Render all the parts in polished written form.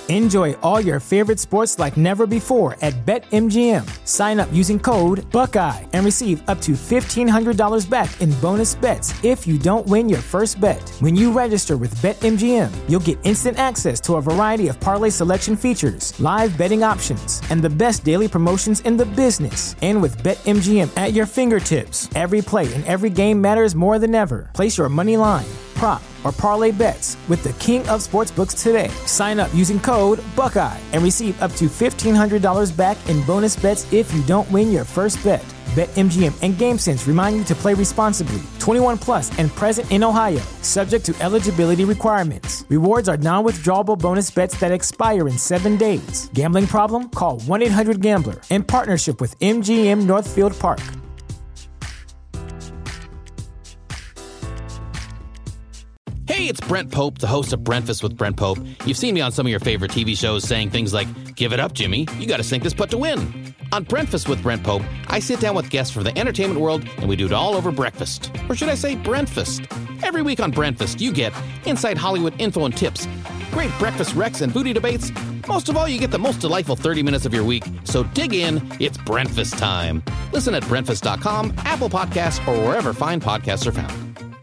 Enjoy all your favorite sports like never before at BetMGM. Sign up using code Buckeye and receive up to $1,500 back in bonus bets if you don't win your first bet. When you register with BetMGM, you'll get instant access to a variety of parlay selection features, live betting options, and the best daily promotions in the business. And with BetMGM at your fingertips, every play and every game matters more than ever. Place your money line, prop, or parlay bets with the king of sportsbooks today. Sign up using code Buckeye and receive up to $1,500 back in bonus bets if you don't win your first bet. BetMGM and GameSense remind you to play responsibly. 21 plus and present in Ohio, subject to eligibility requirements. Rewards are non-withdrawable bonus bets that expire in 7 days. Gambling problem? Call 1-800-GAMBLER. In partnership with MGM Northfield Park. Hey, it's Brent Pope, the host of Breakfast with Brent Pope. You've seen me on some of your favorite TV shows saying things like, "Give it up, Jimmy. You got to sink this putt to win." On Breakfast with Brent Pope, I sit down with guests from the entertainment world, and we do it all over breakfast. Or should I say Brentfast? Every week on Brentfast, you get inside Hollywood info and tips, great breakfast recs and booty debates. Most of all, you get the most delightful 30 minutes of your week. So dig in. It's Brentfast time. Listen at Brentfast.com, Apple Podcasts, or wherever fine podcasts are found.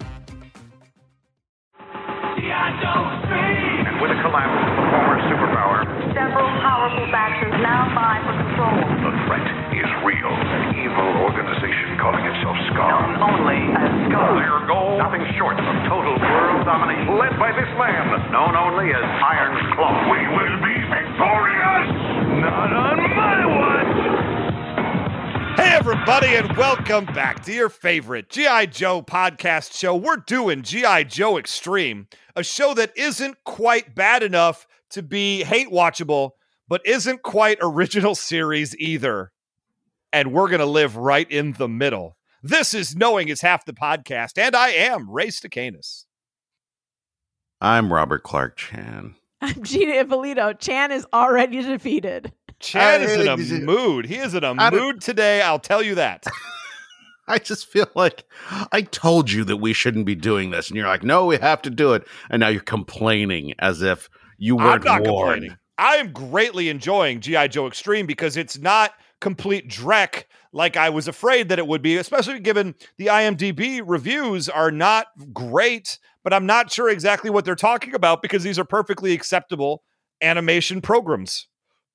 And with a collapse of the former superpower, several powerful factors now vie for control. the threat is real. An evil organization calling itself SCAR. Known only as SCAR. Their goal, nothing short of total world domination. Led by this man, known only as Iron Claw. We will be victorious! Not on my watch! Hey, everybody, and welcome back to your favorite G.I. Joe podcast show. We're doing G.I. Joe Extreme, a show that isn't quite bad enough to be hate-watchable, but isn't quite original series either. And we're going to live right in the middle. This is Knowing is Half the Podcast, and I am Ray Stacanis. I'm Robert Clark Chan. I'm Gina Ippolito. Chan is already defeated. Chan is in a mood. He is in a mood today, I'll tell you that. I just feel like I told you that we shouldn't be doing this, and you're like, no, we have to do it. And now you're complaining as if you weren't I'm not warned. complaining. I am greatly enjoying G.I. Joe Extreme because it's not complete dreck like I was afraid that it would be, especially given the IMDb reviews are not great, but I'm not sure exactly what they're talking about because these are perfectly acceptable animation programs.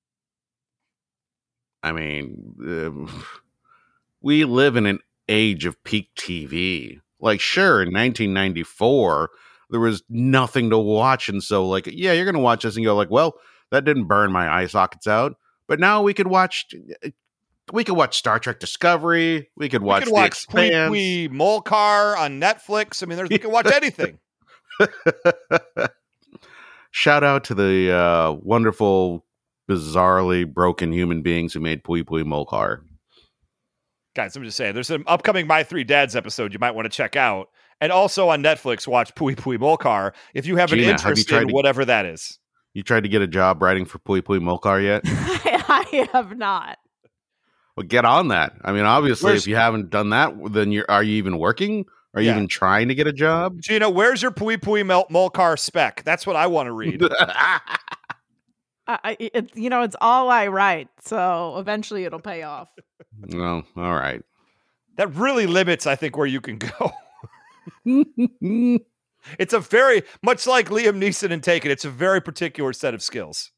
I mean, we live in an age of peak TV. Like, sure, in 1994, there was nothing to watch. And so, like, yeah, you're going to watch this and go like, well, that didn't burn my eye sockets out. But now we could watch Star Trek Discovery. We could watch The Expanse. Pui Pui Molcar on Netflix. I mean, we can watch anything. Shout out to the wonderful, bizarrely broken human beings who made Pui Pui Molcar. Guys, I'm just saying, there's an upcoming My Three Dads episode you might want to check out. And also on Netflix, watch Pui Pui Molcar if you have an interest in whatever that is. You tried to get a job writing for Pui Pui Molcar yet? I have not. Well, get on that. I mean, obviously, if you haven't done that, then are you even working? Are you even trying to get a job? Gina, where's your Pui Pui Molcar spec? That's what I want to read. It's all I write, so eventually it'll pay off. No, all right. That really limits, I think, where you can go. It's a very, much like Liam Neeson in Taken, it's a very particular set of skills.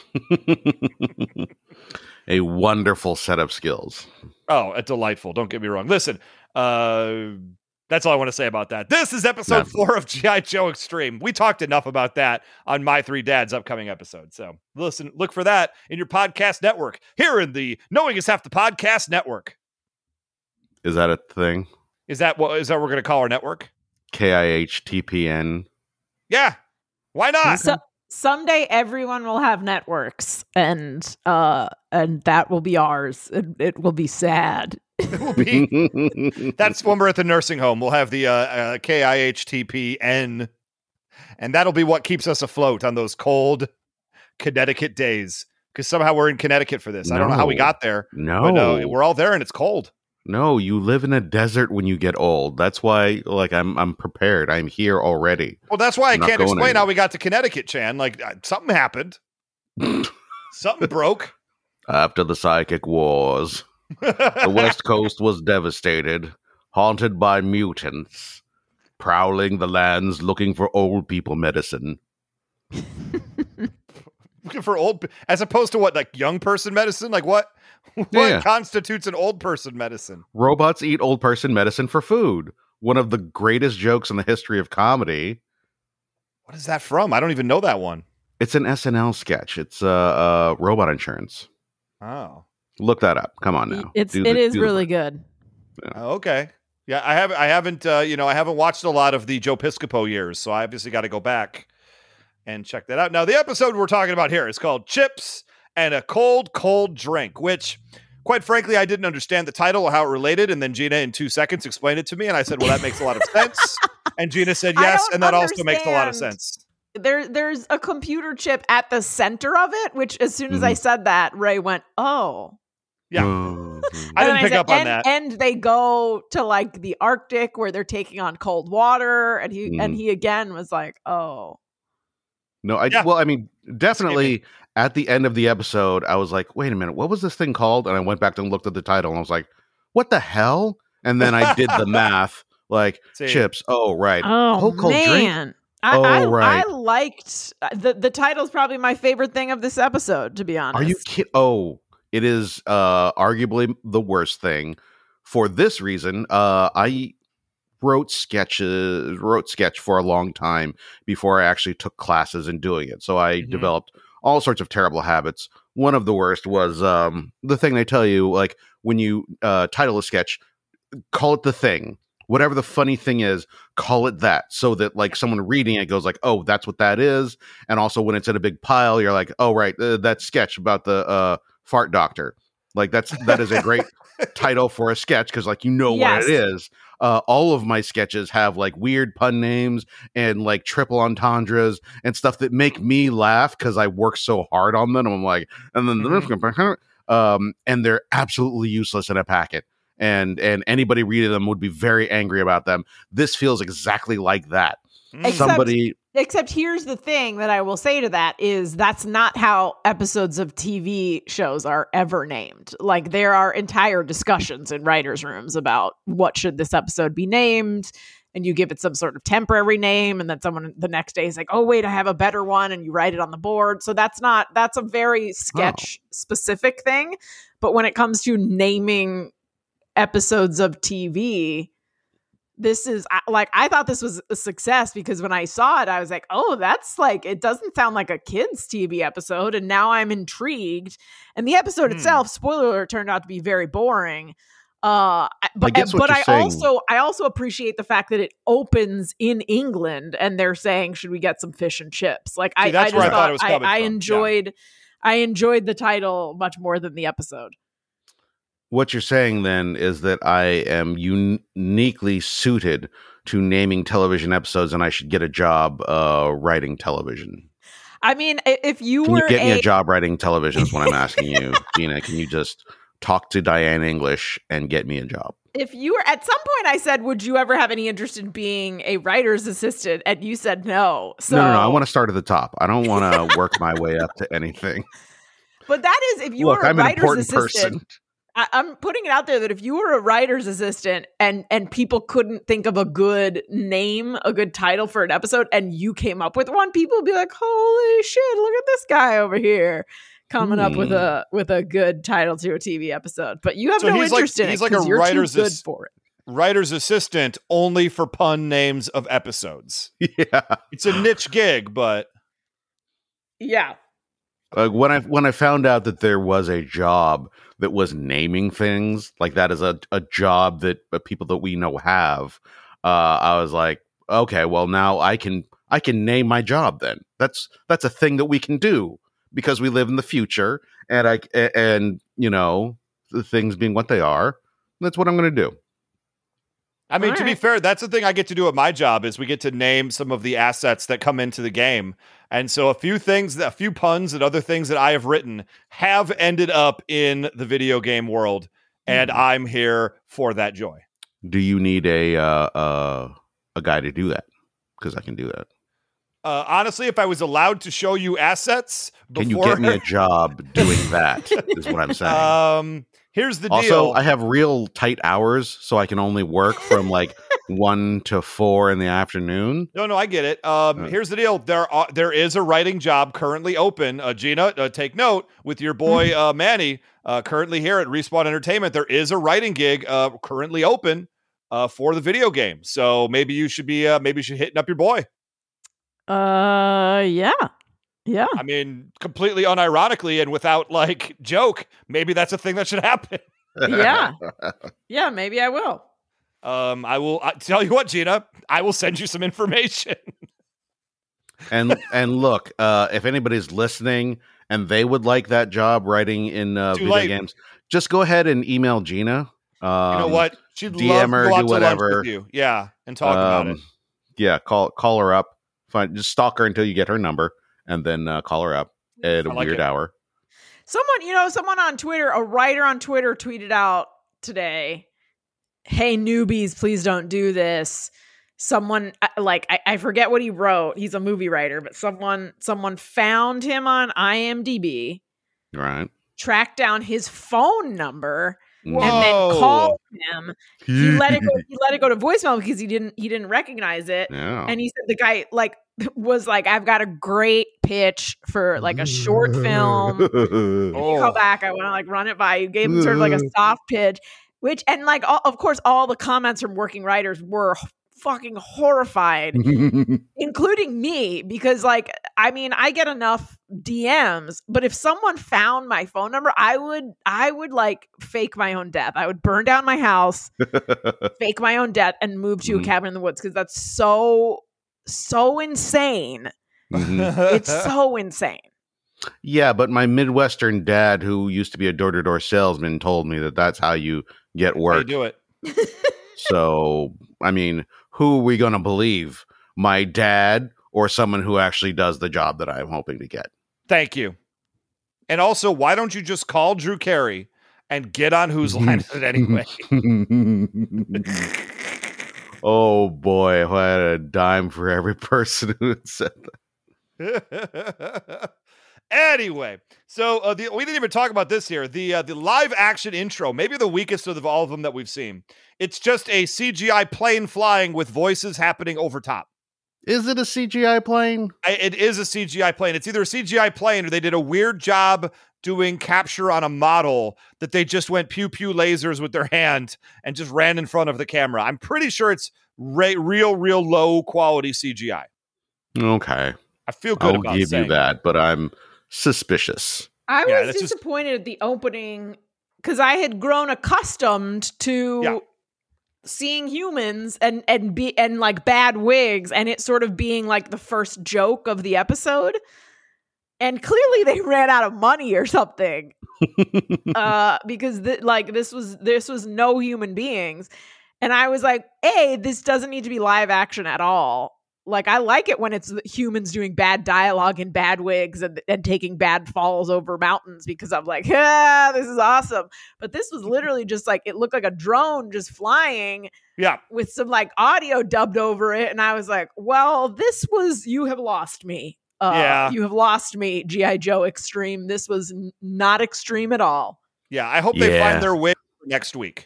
A wonderful set of skills. Oh, a delightful. Don't get me wrong. Listen, that's all I want to say about that. This is episode 4 of G.I. Joe Extreme. We talked enough about that on My Three Dads upcoming episode. So listen, look for that in your podcast network here in the Knowing is Half the Podcast network. Is that a thing? Is that what we're going to call our network? KIHTPN. Yeah. Why not? So, someday everyone will have networks and that will be ours. It will be sad. It will be. That's when we're at the nursing home. We'll have the KIHTPN, and that'll be what keeps us afloat on those cold Connecticut days. Because somehow we're in Connecticut for this. I don't know how we got there. No, we're all there, and it's cold. No, you live in a desert when you get old. That's why, like, I'm prepared. I'm here already. Well, that's why I can't explain how we got to Connecticut, Chan. Like, something happened. Something broke. After the psychic wars, the West Coast was devastated, haunted by mutants, prowling the lands looking for old people medicine. Looking for as opposed to what, like young person medicine? Like what constitutes an old person medicine? Robots eat old person medicine for food. One of the greatest jokes in the history of comedy. What is that from? I don't even know that one. It's an SNL sketch. It's robot insurance. Oh, look that up. Come on now. It is really good. Yeah. Oh, okay. Yeah, I haven't I haven't watched a lot of the Joe Piscopo years, so I obviously got to go back and check that out. Now, the episode we're talking about here is called Chips and a Cold Drink, which, quite frankly, I didn't understand the title or how it related, and then Gina in 2 seconds explained it to me, and I said, well, that makes a lot of sense. And Gina said yes, and that also makes a lot of sense. There's a computer chip at the center of it, which as soon as I said that, Ray went, oh. Yeah. I didn't pick up on that. And they go to like the Arctic where they're taking on cold water, and he again was like, oh. No, definitely at the end of the episode, I was like, wait a minute, what was this thing called? And I went back and looked at the title and I was like, what the hell? And then I did the math, like chips. Oh, right. Oh, cold man. Drink. I liked the title's probably my favorite thing of this episode, to be honest. Are you kidding? Oh, it is arguably the worst thing. For this reason, I wrote sketch for a long time before I actually took classes in doing it. So I developed all sorts of terrible habits. One of the worst was the thing they tell you, like when you title a sketch, call it The Thing. Whatever the funny thing is, call it that, so that like someone reading it goes like, oh, that's what that is. And also when it's in a big pile, you're like, oh, right, that sketch about the fart doctor. Like that is a great title for a sketch because like what it is. All of my sketches have like weird pun names and like triple entendres and stuff that make me laugh because I work so hard on them. I'm like, and then and they're absolutely useless in a packet. And anybody reading them would be very angry about them. This feels exactly like that. Except here's the thing that I will say to that is that's not how episodes of TV shows are ever named. Like there are entire discussions in writers' rooms about what should this episode be named, and you give it some sort of temporary name, and then someone the next day is like, oh wait, I have a better one, and you write it on the board. So that's a very sketch specific thing. But when it comes to naming episodes of TV, this is like, I thought this was a success because when I saw it, I was like, oh, that's like, it doesn't sound like a kid's TV episode. And now I'm intrigued. And the episode itself, spoiler alert, turned out to be very boring. But I also appreciate the fact that it opens in England and they're saying, should we get some fish and chips? Like I enjoyed the title much more than the episode. What you're saying then is that I am uniquely suited to naming television episodes and I should get a job writing television. I mean, if you Can you get me a job writing television is what I'm asking you. Gina, can you just talk to Diane English and get me a job? If you were, at some point I said, would you ever have any interest in being a writer's assistant? And you said no. So No, I want to start at the top. I don't want to work my way up to anything. But that is, if you were a writer's assistant, I'm putting it out there that if you were a writer's assistant and people couldn't think of a good name, a good title for an episode, and you came up with one, people would be like, holy shit, look at this guy over here coming up with a good title to a TV episode. But you have no interest in it. He's like a writer's good for it. Writer's assistant only for pun names of episodes. Yeah. It's a niche gig, but yeah. When I found out that there was a job that was naming things, like that is a job that people that we know have, I was like, okay, well now I can name my job then. That's a thing that we can do because we live in the future, and the things being what they are, that's what I'm going to do. I mean, to be fair, that's the thing I get to do at my job is we get to name some of the assets that come into the game. And so a few puns and other things that I have written have ended up in the video game world. And I'm here for that joy. Do you need a guy to do that? Because I can do that. Honestly, if I was allowed to show you assets, Can you get me a job doing that? Is what I'm saying. Here's the Also, deal. I have real tight hours, so I can only work from like 1 to 4 in the afternoon. No, I get it. Here's the deal. There is a writing job currently open. Gina, take note with your boy Manny. Currently here at Respawn Entertainment, there is a writing gig currently open for the video game. So maybe you should be hitting up your boy. Yeah. I mean, completely unironically and without like joke, maybe that's a thing that should happen. Yeah, maybe I will. I tell you what, Gina, I will send you some information. And look, if anybody's listening and they would like that job writing in video games, just go ahead and email Gina. You know what? She'd DM her, do whatever. With you. Yeah, and talk about it. Yeah, call her up. Fine, just stalk her until you get her number, and then call her up at a weird hour. Someone on Twitter, a writer on Twitter, tweeted out today, "Hey newbies, please don't do this." Someone I forget what he wrote. He's a movie writer, but someone found him on IMDb, right? Tracked down his phone number. Whoa. And then called him. He let it go to voicemail because he didn't recognize it. Yeah. And he said the guy was like, "I've got a great pitch for like a short film." Call back. I want to run it by you. Gave him sort of like a soft pitch, of course, all the comments from working writers were fucking horrified, including me, because I get enough DMs, but if someone found my phone number, I would like fake my own death. I would burn down my house, fake my own death, and move to a cabin in the woods, because that's so insane. It's so insane. Yeah, but my Midwestern dad, who used to be a door-to-door salesman, told me that that's how you get work. How you do it. So, I mean, who are we going to believe? My dad or someone who actually does the job that I'm hoping to get? Thank you. And also, why don't you just call Drew Carey and get on Whose Line Is It Anyway? Oh, boy. If I had a dime for every person who had said that. Anyway, so we didn't even talk about this here. The live action intro, maybe the weakest of all of them that we've seen. It's just a CGI plane flying with voices happening over top. Is it a CGI plane? It is a CGI plane. It's either a CGI plane or they did a weird job doing capture on a model that they just went pew pew lasers with their hand and just ran in front of the camera. I'm pretty sure it's real low quality CGI. Okay. I feel good about saying. I'll give you that, but I'm suspicious. I was disappointed at the opening because I had grown accustomed to seeing humans and like bad wigs, and it sort of being like the first joke of the episode. And clearly they ran out of money or something, because this was no human beings, and I was like, this doesn't need to be live action at all. Like, I like it when it's humans doing bad dialogue in bad wigs and taking bad falls over mountains, because I'm like, this is awesome. But this was literally just like, it looked like a drone just flying with some like audio dubbed over it. And I was like, well, you have lost me. You have lost me, G.I. Joe Extreme. This was not extreme at all. Yeah, I hope they find their wig next week.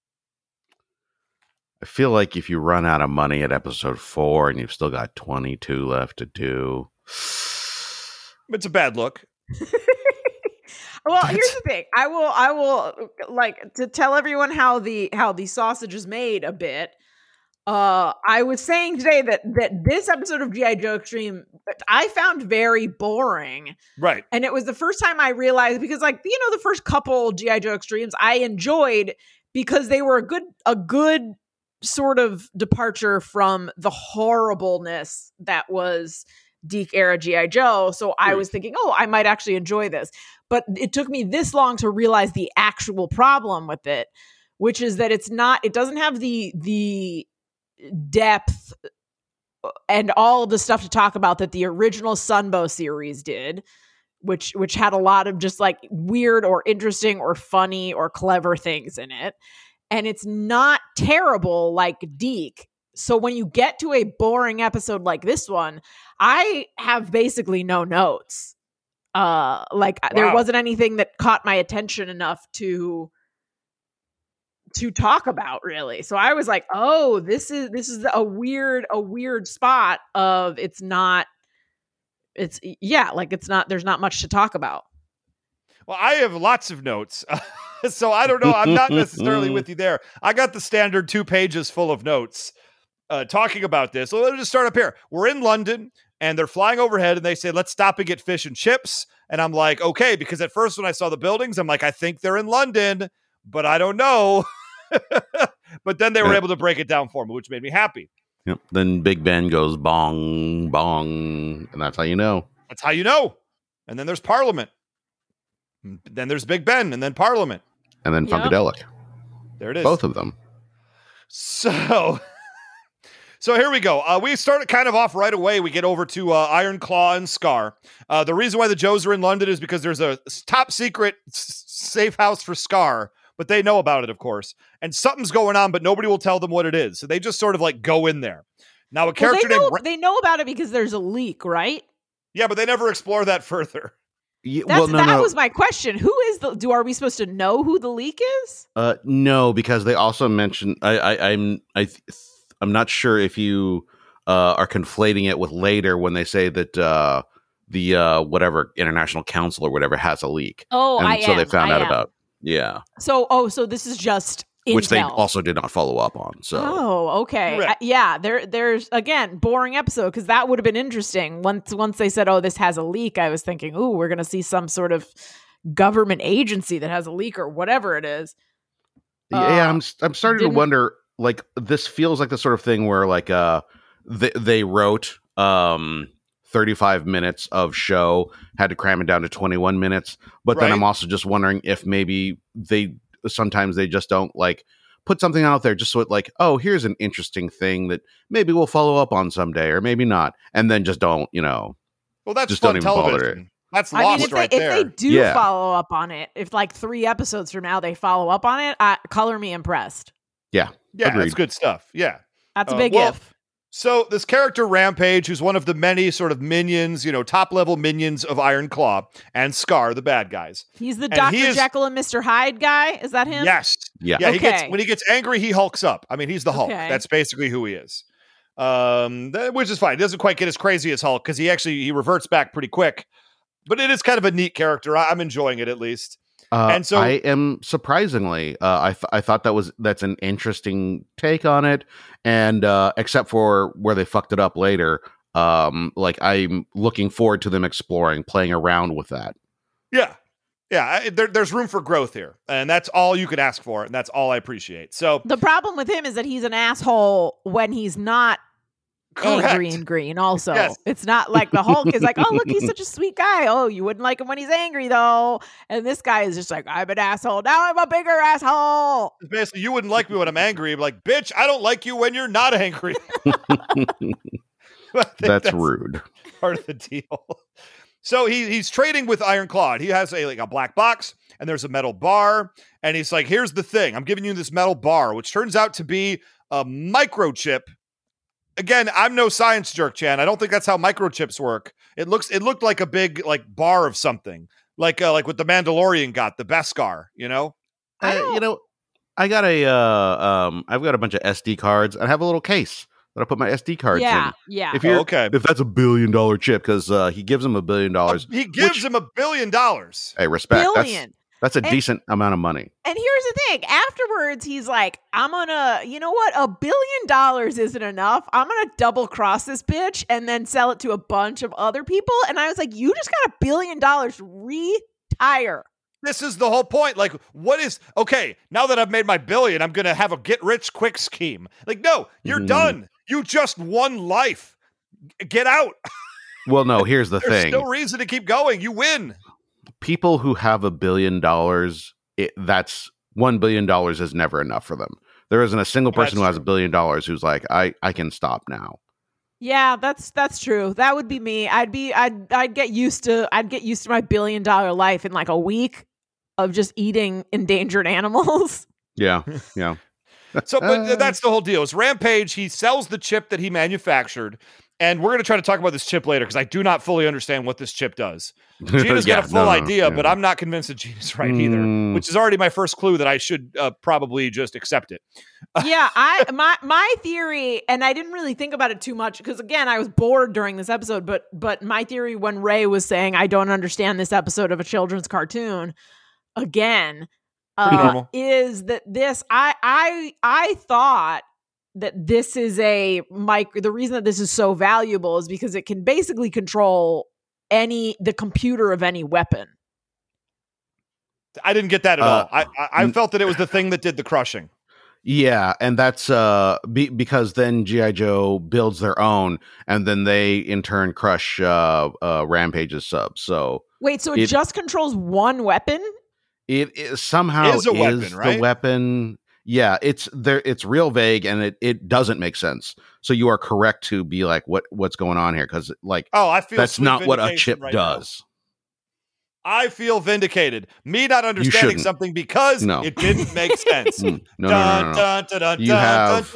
I feel like if you run out of money at episode 4 and you've still got 22 left to do, it's a bad look. Well, here's the thing. I will like to tell everyone how the sausage is made a bit. I was saying today that this episode of G.I. Joe Extreme I found very boring. Right. And it was the first time I realized, because the first couple G.I. Joe Extremes I enjoyed because they were a good sort of departure from the horribleness that was Deke era G.I. Joe. So I was thinking, I might actually enjoy this. But it took me this long to realize the actual problem with it, which is that it doesn't have the depth and all of the stuff to talk about that the original Sunbow series did, which had a lot of just like weird or interesting or funny or clever things in it. And it's not terrible like Deke. So when you get to a boring episode like this one, I have basically no notes. There wasn't anything that caught my attention enough to talk about, really. So I was like, oh, this is a weird spot of there's not much to talk about. Well, I have lots of notes. So I don't know. I'm not necessarily with you there. I got the standard 2 pages full of notes talking about this. So let's just start up here. We're in London and they're flying overhead and they say, let's stop and get fish and chips. And I'm like, okay, because at first when I saw the buildings, I'm like, I think they're in London, but I don't know. But then they were able to break it down for me, which made me happy. Yep. Then Big Ben goes bong, bong, and that's how you know. That's how you know. And then there's Parliament. Then there's Big Ben, and then Parliament. And then Funkadelic. There it is. Both of them. So here we go. We started kind of off right away. We get over to Iron Claw and Scar. The reason why the Joes are in London is because there's a top secret safe house for Scar, but they know about it, of course. And something's going on, but nobody will tell them what it is. So they just sort of like go in there. Now, a character they know about it because there's a leak, right? Yeah, but they never explore that further. Yeah, that was my question. Who is are we supposed to know who the leak is? No, because they also mentioned. I'm not sure if you are conflating it with later when they say that the whatever international council or whatever has a leak. Oh, and they found out about. Yeah. So this is just intel. Which they also did not follow up on. So. Oh, okay. There's again boring episode because that would have been interesting. Once they said, "Oh, this has a leak," I was thinking, "Ooh, we're gonna see some sort of government agency that has a leak or whatever it is." Yeah, I'm starting to wonder. Like, this feels like the sort of thing where like they wrote 35 minutes of show, had to cram it down to 21 minutes. But then I'm also just wondering if maybe sometimes they just don't like put something out there just so it like, oh, here's an interesting thing that maybe we'll follow up on someday or maybe not. And then just don't, well, that's just fun don't even television. bother it. That's lost there. If they do follow up on it, if like 3 episodes from now they follow up on it, color me impressed. Yeah. Agreed. That's good stuff. Yeah. That's a big if. So this character Rampage, who's one of the many sort of minions, top level minions of Iron Claw, and Scar, the bad guys. He's the Dr. Jekyll and Mr. Hyde guy. Is that him? Yes. Yeah. Okay. When he gets angry, he hulks up. I mean, he's the Hulk. Okay. That's basically who he is. Which is fine. He doesn't quite get as crazy as Hulk because he reverts back pretty quick. But it is kind of a neat character. I'm enjoying it at least. And so I am surprisingly, I thought that's an interesting take on it. And except for where they fucked it up later, like I'm looking forward to them playing around with that. Yeah. Yeah. There's room for growth here. And that's all you could ask for. And that's all I appreciate. So the problem with him is that he's an asshole when he's not angry and green also. Yes. It's not like the Hulk is like, oh, look, he's such a sweet guy. Oh, you wouldn't like him when he's angry, though. And this guy is just like, I'm an asshole. Now I'm a bigger asshole. Basically, you wouldn't like me when I'm angry. I'm like, bitch, I don't like you when you're not angry. That's rude. Part of the deal. So he's trading with Iron Claw. He has a black box, and there's a metal bar. And he's like, here's the thing. I'm giving you this metal bar, which turns out to be a microchip. Again, I'm no science jerk, Chan. I don't think that's how microchips work. It looked like a big bar of something, like what the Mandalorian got, the Beskar. I got I've got a bunch of SD cards. I have a little case that I put my SD cards in. Yeah. If that's $1 billion chip, because he gives him $1 billion. He gives him $1 billion. Hey, respect. Billion. That's a decent amount of money. And here's the thing. Afterwards, he's like, I'm going to, you know what? $1 billion isn't enough. I'm going to double cross this bitch and then sell it to a bunch of other people. And I was like, you just got $1 billion. Retire. This is the whole point. Like, okay, now that I've made my $1 billion, I'm going to have a get rich quick scheme. Like, no, you're done. You just won life. Get out. Well, no, here's the thing. There's no reason to keep going. You win. People who have $1 billion, that's $1 billion is never enough for them. There isn't a single person who has $1 billion who's like, I can stop now. Yeah, that's true. That would be me. I'd get used to my $1 billion life in like a week of just eating endangered animals. Yeah. So, but that's the whole deal. Is Rampage, he sells the chip that he manufactured, and we're going to try to talk about this chip later because I do not fully understand what this chip does. Gina's got a full idea, but I'm not convinced that Gina's right either, which is already my first clue that I should probably just accept it. Yeah, my theory, and I didn't really think about it too much because again, I was bored during this episode. But my theory when Ray was saying I don't understand this episode of a children's cartoon again is that this I thought that this is the reason that this is so valuable is because it can basically control the computer of any weapon. I didn't get that at all. I felt that it was the thing that did the crushing. Yeah, and that's because then G.I. Joe builds their own, and then they in turn crush Rampage's subs. So wait, so it just controls one weapon? It somehow is weapon, right? The weapon. Yeah, it's there. It's real vague, and it doesn't make sense. So you are correct to be like, what's going on here? Because I feel that's not what a chip does. I feel vindicated. Me not understanding something because it didn't make sense. No. You have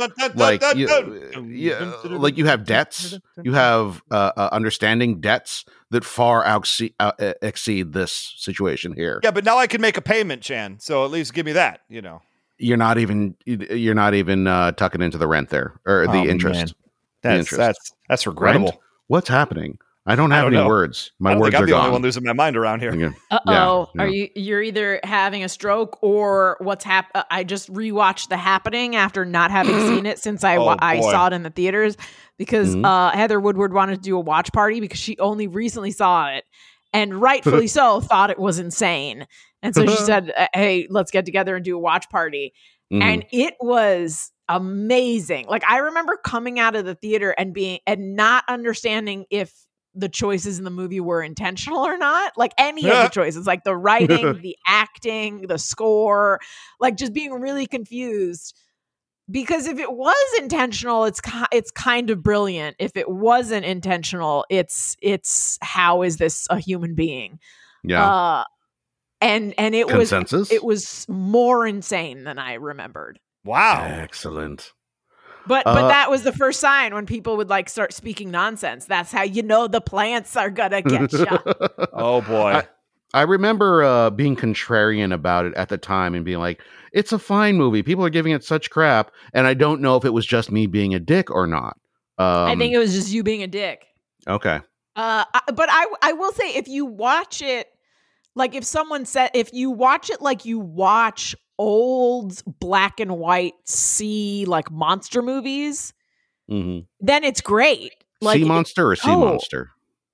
you have debts. You have understanding debts that far exceed this situation here. Yeah, but now I can make a payment, Chan. So at least give me that. You're not even tucking into the rent there or the interest. Man. That's regrettable. Rent? What's happening? I don't have any words. My words are gone. I'm the only one losing my mind around here. Uh-oh. Yeah. Are you're either having a stroke or what's happened? I just rewatched The Happening after not having seen it since I saw it in the theaters because Heather Woodward wanted to do a watch party because she only recently saw it and rightfully so thought it was insane. And so she said, hey, let's get together and do a watch party. And it was amazing. Like I remember coming out of the theater and not understanding if the choices in the movie were intentional or not, like any of the choices, like the writing, the acting, the score, like just being really confused. Because if it was intentional, it's kind of brilliant. If it wasn't intentional, it's how is this a human being? Yeah. And it was more insane than I remembered. Wow. Excellent. But that was the first sign when people would start speaking nonsense. That's how you know the plants are gonna get shot. Oh boy. I remember being contrarian about it at the time and being like, it's a fine movie. People are giving it such crap. And I don't know if it was just me being a dick or not. I think it was just you being a dick. Okay. But I will say if you watch it, if you watch it like you watch old black and white monster movies, then it's great. Sea monster or sea monster?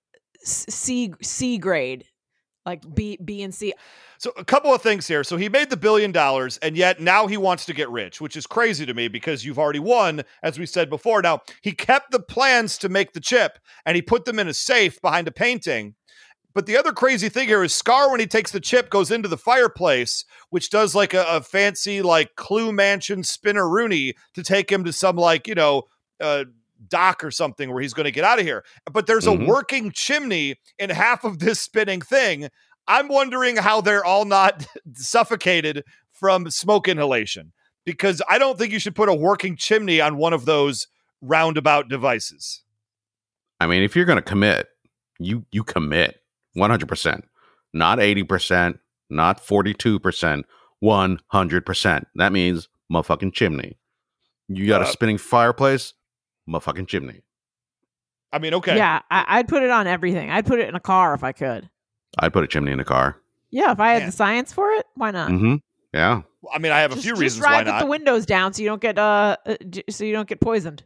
C grade, like B and C. So a couple of things here. So he made the $1 billion and yet now he wants to get rich, which is crazy to me because you've already won, as we said before. Now he kept the plans to make the chip and he put them in a safe behind a painting. But the other crazy thing here is Scar, when he takes the chip, goes into the fireplace, which does like a fancy Clue Mansion spinner-rooney to take him to some dock or something where he's going to get out of here. But there's a working chimney in half of this spinning thing. I'm wondering how they're all not suffocated from smoke inhalation, because I don't think you should put a working chimney on one of those roundabout devices. I mean, if you're going to commit, you commit. 100%, not 80%, not 42%, 100%. That means motherfucking chimney. You got a spinning fireplace, motherfucking chimney. I mean, okay. Yeah, I'd put it on everything. I'd put it in a car if I could. I'd put a chimney in a car. Yeah, if I had the science for it, why not? Yeah. I mean, I have a few reasons why not. Just the windows down so you don't get poisoned.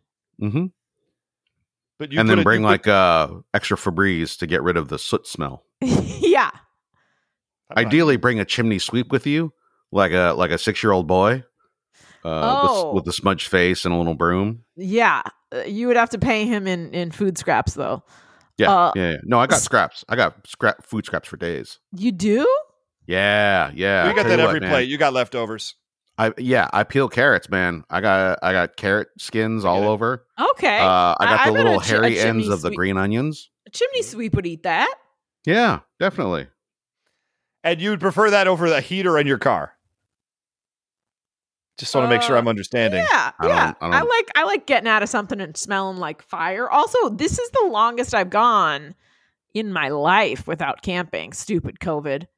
But then bring extra Febreze to get rid of the soot smell. Yeah. Ideally, bring a chimney sweep with you, like a 6-year-old boy, with a smudged face and a little broom. Yeah, you would have to pay him in food scraps, though. Yeah, yeah. No, I got scraps. I got food scraps for days. You do? Yeah. You got that every plate. You got leftovers. I peel carrots, man. I got carrot skins all over. Okay. I got the little hairy ends of the green onions. A chimney sweep would eat that. Yeah, definitely. And you'd prefer that over the heater in your car? Just want to make sure I'm understanding. Yeah, I don't- I like getting out of something and smelling like fire. Also, this is the longest I've gone in my life without camping. Stupid COVID.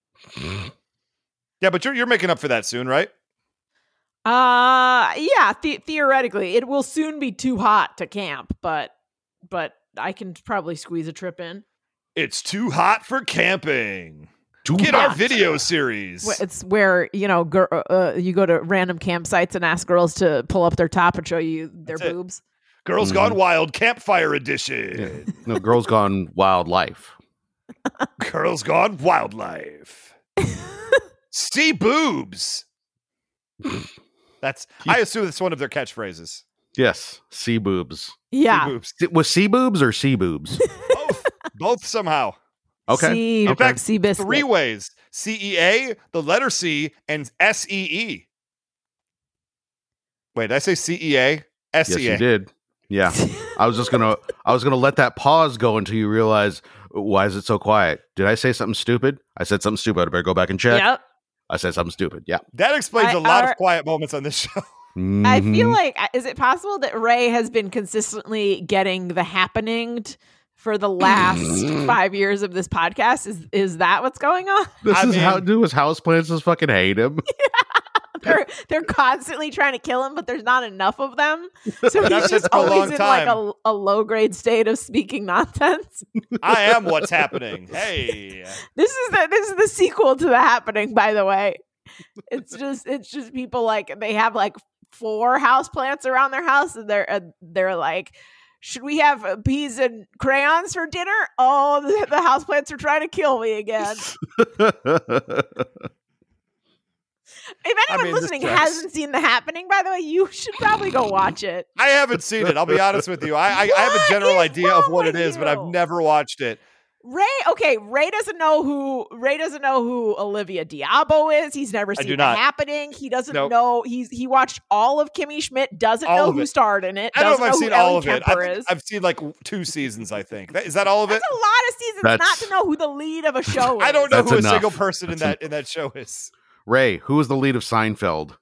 Yeah, but you're making up for that soon, right? Yeah. Theoretically, it will soon be too hot to camp, but I can probably squeeze a trip in. It's too hot for camping. Too Get hot. our video series. It's where you go to random campsites and ask girls to pull up their top and show you their That's it. boobs. Girls Mhm. Gone Wild Campfire Edition. No, Girls Gone Wildlife. Girls Gone Wildlife. See boobs. I assume that's one of their catchphrases. Yes, sea boobs. Yeah. See boobs. Was sea boobs or sea boobs? Both somehow. Okay. Sea, In fact, sea biscuit. 3 ways: CEA, the letter C, and SEE. Wait, did I say CEA? SEA. Yes, you did. Yeah. I was gonna let that pause go until you realize, why is it so quiet? Did I say something stupid? I said something stupid. I better go back and check. Yep. I said something stupid. Yeah. That explains a lot of quiet moments on this show. I feel Mhm. like, is it possible that Ray has been consistently getting the happening for the last 5 years of this podcast? Is that what's going on? This I is how mean- do his houseplants just fucking hate him. They're constantly trying to kill him, but there's not enough of them. So I've he's said just for a long always in like time. a low grade state of speaking nonsense. I am what's happening. Hey. This is the sequel to The Happening, by the way. It's just people like they have like 4 houseplants around their house, and they're like, should we have peas and crayons for dinner? Oh, the houseplants are trying to kill me again. If anyone this listening tracks. hasn't seen The Happening, by the way, you should probably go watch it. I haven't seen it. I'll be honest with you. I have a general What is idea of wrong what it with is, but I've you? never watched it. Ray doesn't know who Olivia Diabo is. He's never I seen do The not. Happening. He doesn't Nope. know. He watched all of Kimmy Schmidt. Doesn't All know of who it. starred in it. I don't know if Doesn't I've who seen all Ellie of it. Kemper I think is. I've seen like 2 seasons, I think. Is that all of it? That's a lot of seasons not That's- to know who the lead of a show is. I don't know That's who enough. a single person in that show is. Ray, who is the lead of Seinfeld?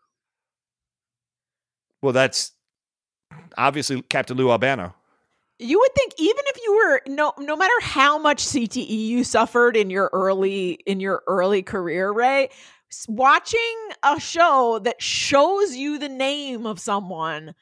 Well, that's obviously Captain Lou Albano. You would think even if you were no matter how much CTE you suffered in your early career, Ray, watching a show that shows you the name of someone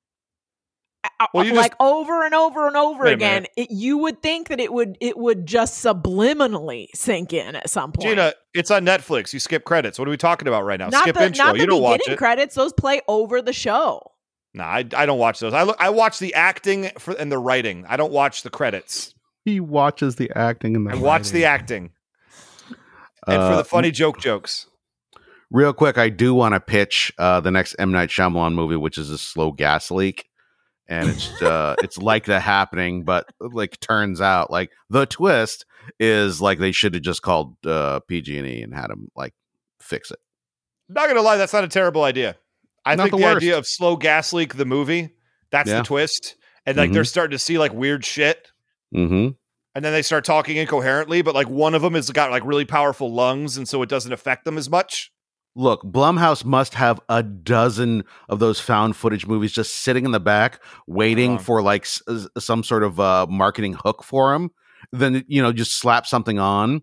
Well, you like over and over and over Wait a again, you would think that it would just subliminally sink in at some point. Gina, it's on Netflix. You skip credits. What are we talking about right now? not Skip the, intro. not the You don't watch beginning it. credits; those play over the show. No, I don't watch those. I watch the acting and the writing. I don't watch the credits. He watches the acting and the I watch the acting. And for the funny jokes. Real quick, I do want to pitch the next M. Night Shyamalan movie, which is a slow gas leak. And it's like The Happening, but like turns out like the twist is like they should have just called PG&E and had him like fix it. Not gonna lie, that's not a terrible idea. I Not think the the worst. idea of slow gas leak the movie, that's Yeah. the twist. And like they're starting to see like weird shit. Mm-hmm. And then they start talking incoherently, but like one of them has got like really powerful lungs, and so it doesn't affect them as much. Look, Blumhouse must have a dozen of those found footage movies just sitting in the back, waiting Wrong. for like some sort of marketing hook for them. Then just slap something on.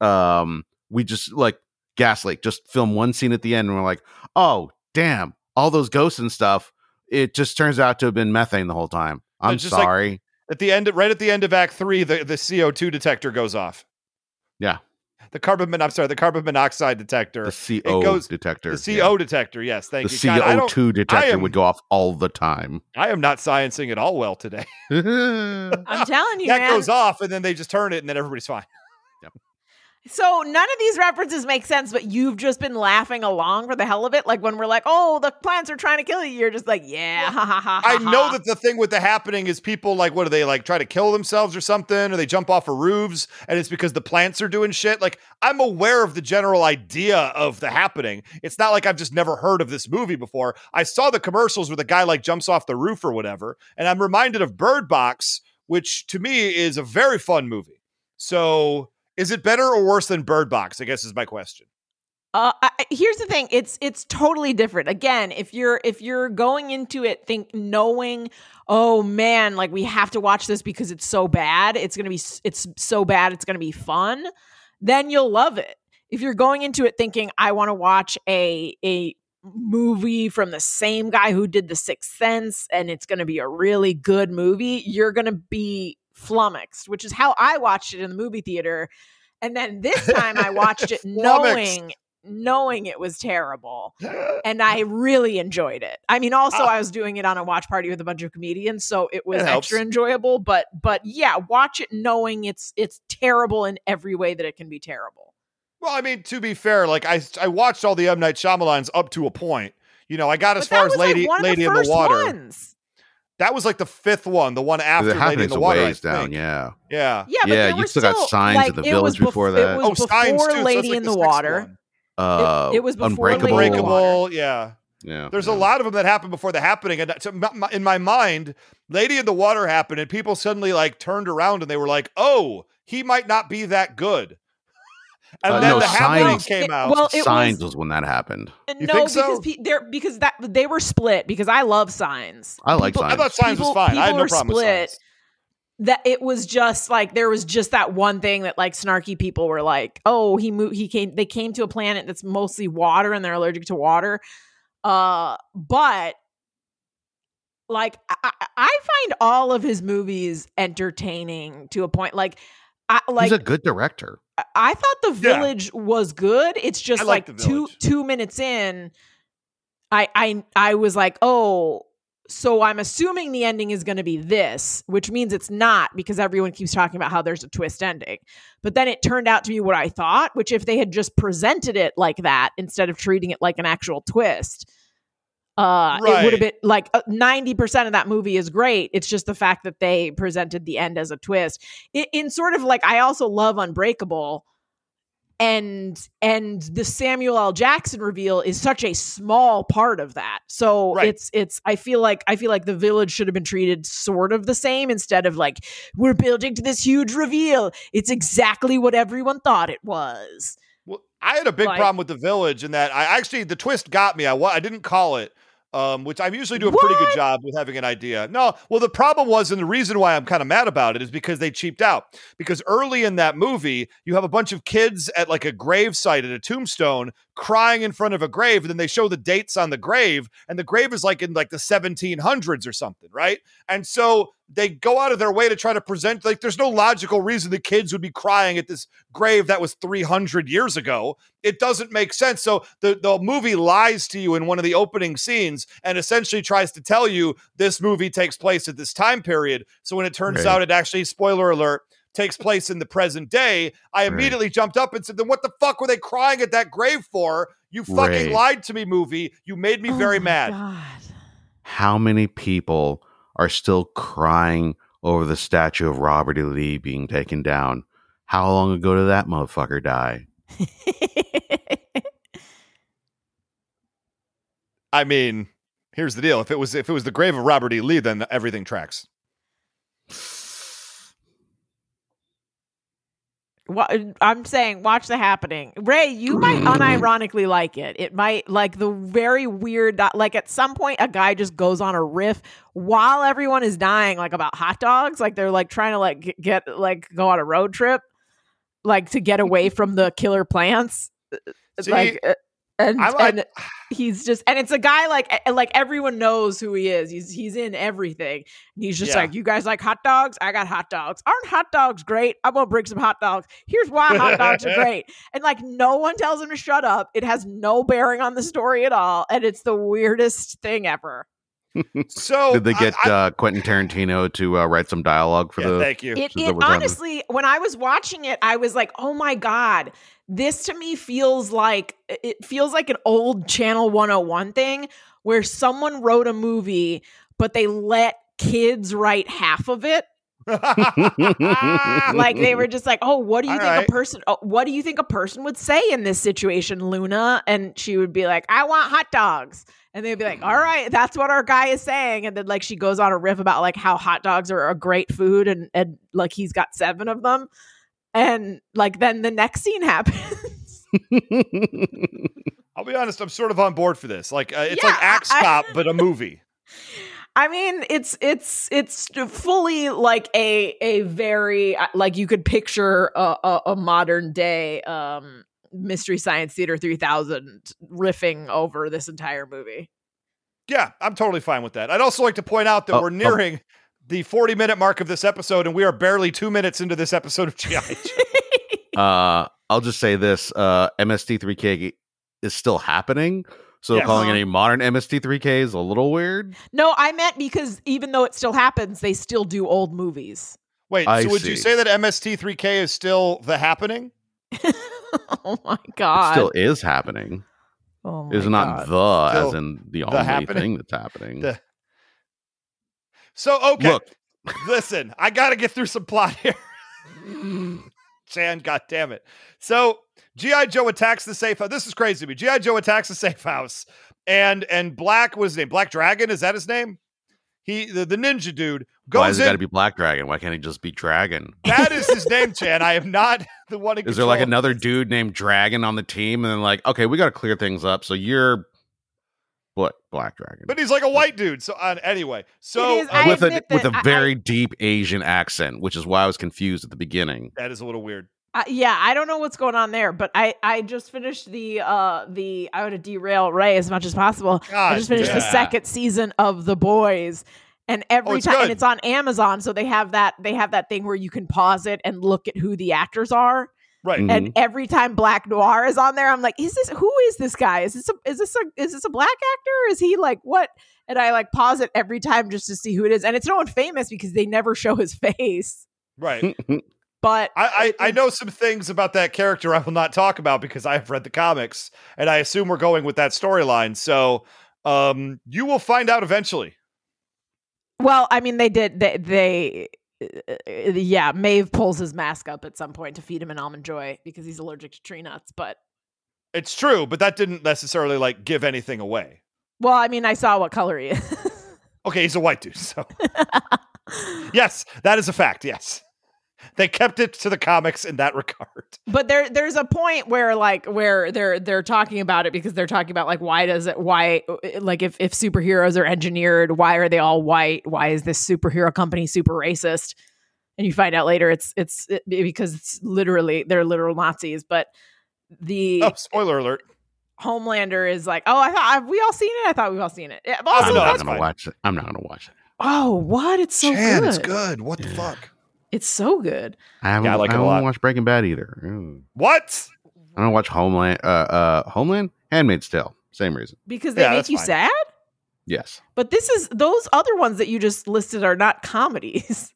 We just like gas leak, just film one scene at the end, and we're like, oh damn, all those ghosts and stuff. It just turns out to have been methane the whole time. I'm It's just like- sorry. Right at the end of Act 3, the CO2 detector goes off. Yeah, The carbon monoxide detector. the CO goes- detector. The CO detector, yes, The thank you. God, I don't- CO2 detector am- would go off all the time. I am not sciencing it all well today. I'm telling you, That man. goes off, and then they just turn it, and then everybody's fine. So none of these references make sense, but you've just been laughing along for the hell of it. Like when we're like, "Oh, the plants are trying to kill you," you're just like, "Yeah, ha ha ha." I know that the thing with The Happening is people like, what do they like, try to kill themselves or something, or they jump off of roofs, and it's because the plants are doing shit. Like, I'm aware of the general idea of The Happening. It's not like I've just never heard of this movie before. I saw the commercials where the guy like jumps off the roof or whatever, and I'm reminded of Bird Box, which to me is a very fun movie. So, is it better or worse than Bird Box? I guess is my question. Here's the thing. It's totally different. Again, if you're going into it knowing, oh man, like we have to watch this because it's so bad. It's so bad. It's going to be fun. Then you'll love it. If you're going into it thinking, I want to watch a movie from the same guy who did The Sixth Sense and it's going to be a really good movie, you're going to be flummoxed, which is how I watched it in the movie theater. And then this time I watched it knowing it was terrible, and I really enjoyed it. I mean, also I was doing it on a watch party with a bunch of comedians, so it was extra enjoyable. But yeah, watch it knowing it's terrible in every way that it can be terrible. Well, I mean, to be fair, like I watched all the M. Night Shyamalans up to a point. You know, I got as far as Lady in the Water. Ones. That was like the fifth one, the one after Lady in the Water. Ways down, yeah. But you still got Signs of the Village before that. It was before Lady in the Water. It was before Unbreakable. Yeah. There's a lot of them that happened before the happening, and in my mind, Lady in the Water happened, and people suddenly like turned around and they were like, "Oh, he might not be that good." And then the Happening came out. Well, Signs was when that happened. You think so? Because they were split. Because I love Signs. I like Signs. I thought Signs was fine. I had no problem with Signs. That it was just like there was just that one thing that like snarky people were like, oh, they came to a planet that's mostly water and they're allergic to water. But like I find all of his movies entertaining to a point. He's a good director. I thought The Village was good. It's just like 2 minutes in, I was like, oh. So I'm assuming the ending is going to be this, which means it's not because everyone keeps talking about how there's a twist ending. But then it turned out to be what I thought, which if they had just presented it like that instead of treating it like an actual twist, it would have been like 90% of that movie is great. It's just the fact that they presented the end as a twist. In sort of like, I also love Unbreakable. And the Samuel L. Jackson reveal is such a small part of that. So it's I feel like The Village should have been treated sort of the same instead of like, we're building to this huge reveal. It's exactly what everyone thought it was. Well, I had a big problem with The Village in that the twist got me. I didn't call it. Which I usually do a pretty good job with having an idea. No, well, the problem was, and the reason why I'm kind of mad about it is because they cheaped out. Because early in that movie, you have a bunch of kids at like a grave site at a tombstone crying in front of a grave, and then they show the dates on the grave, and the grave is like in like the 1700s or something, right? And so they go out of their way to try to present, like, there's no logical reason the kids would be crying at this grave that was 300 years ago. It doesn't make sense. So the movie lies to you in one of the opening scenes and essentially tries to tell you this movie takes place at this time period. So when it turns out it actually, spoiler alert, takes place in the present day, I immediately jumped up and said, then what the fuck were they crying at that grave for? You fucking lied to me, movie. You made me very mad. God. How many people are still crying over the statue of Robert E. Lee being taken down? How long ago did that motherfucker die? I mean, here's the deal. If it was the grave of Robert E. Lee, then everything tracks. I'm saying watch The Happening. Ray, you might unironically like it. It might like the very weird, like at some point a guy just goes on a riff while everyone is dying, like about hot dogs. Like they're like trying to like get like go on a road trip, like to get away from the killer plants. See, and he's just, and it's a guy like everyone knows who he is. He's in everything. And he's just like, you guys like hot dogs? I got hot dogs. Aren't hot dogs great? I'm gonna bring some hot dogs. Here's why hot dogs are great. And like no one tells him to shut up. It has no bearing on the story at all, and it's the weirdest thing ever. So did they get Quentin Tarantino to write some dialogue for the? Thank you. It honestly, when I was watching it, I was like, oh my God. This to me feels like an old Channel 101 thing where someone wrote a movie, but they let kids write half of it. Like they were just like, oh, what do you think a person would say in this situation, Luna? And she would be like, I want hot dogs. And they'd be like, all right, that's what our guy is saying. And then like she goes on a riff about like how hot dogs are a great food and like he's got 7 of them. And like then the next scene happens. I'll be honest, I'm sort of on board for this. Like it's like Axe Cop, but a movie. I mean, it's fully like a very like you could picture a modern day Mystery Science Theater 3000 riffing over this entire movie. Yeah, I'm totally fine with that. I'd also like to point out that we're nearing the 40-minute mark of this episode, and we are barely 2 minutes into this episode of G.I. Joe. I'll just say this: MST3K is still happening. So calling it a modern MST3K is a little weird. No, I meant because even though it still happens, they still do old movies. Wait, so would you say that MST3K is still the happening? Oh my God. It still is happening. Oh my It's not God. as in the only thing that's happening. So, okay. Look. Listen, I got to get through some plot here. Chan, God damn it. So, G.I. Joe attacks the safe house. This is crazy to me. G.I. Joe attacks the safe house. And Black, what's his name? Black Dragon? Is that his name? The ninja dude goes Why has it in. got to be Black Dragon? Why can't he just be Dragon? That is his name, Chan. I am not the one in Is there like another dude named Dragon on the team? And then like, okay, we got to clear things up. So you're what? Black Dragon. But he's like a white dude. So anyway, so with a very deep Asian accent, which is why I was confused at the beginning. That is a little weird. Yeah, I don't know what's going on there, but I just finished I want to derail Ray as much as possible. I just finished the second season of The Boys, and every time, and it's on Amazon, so they have that thing where you can pause it and look at who the actors are. Right. And every time Black Noir is on there, I'm like, who is this guy? Is this a black actor? Is he like what? And I like pause it every time just to see who it is. And it's no one famous because they never show his face. Right. But I know some things about that character I will not talk about because I have read the comics, and I assume we're going with that storyline. So you will find out eventually. Well, I mean, Maeve pulls his mask up at some point to feed him an Almond Joy because he's allergic to tree nuts, but it's true, but that didn't necessarily like give anything away. Well, I mean, I saw what color he is. Okay, he's a white dude, so yes, that is a fact. Yes. They kept it to the comics in that regard. But there's a point where they're talking about it because they're talking about like why if superheroes are engineered, why are they all white? Why is this superhero company super racist? And you find out later it's because it's literally they're literal Nazis. But spoiler alert. Homelander is like, have we all seen it? I thought we've all seen it. Also, I'm not gonna watch it. I'm not gonna watch it. Oh, what? It's so good. It's good. What the fuck? It's so good. I haven't watched Breaking Bad either. Ooh. What? I don't watch Homeland. Handmaid's Tale. Same reason. Because they make you sad? Yes. But those other ones that you just listed are not comedies.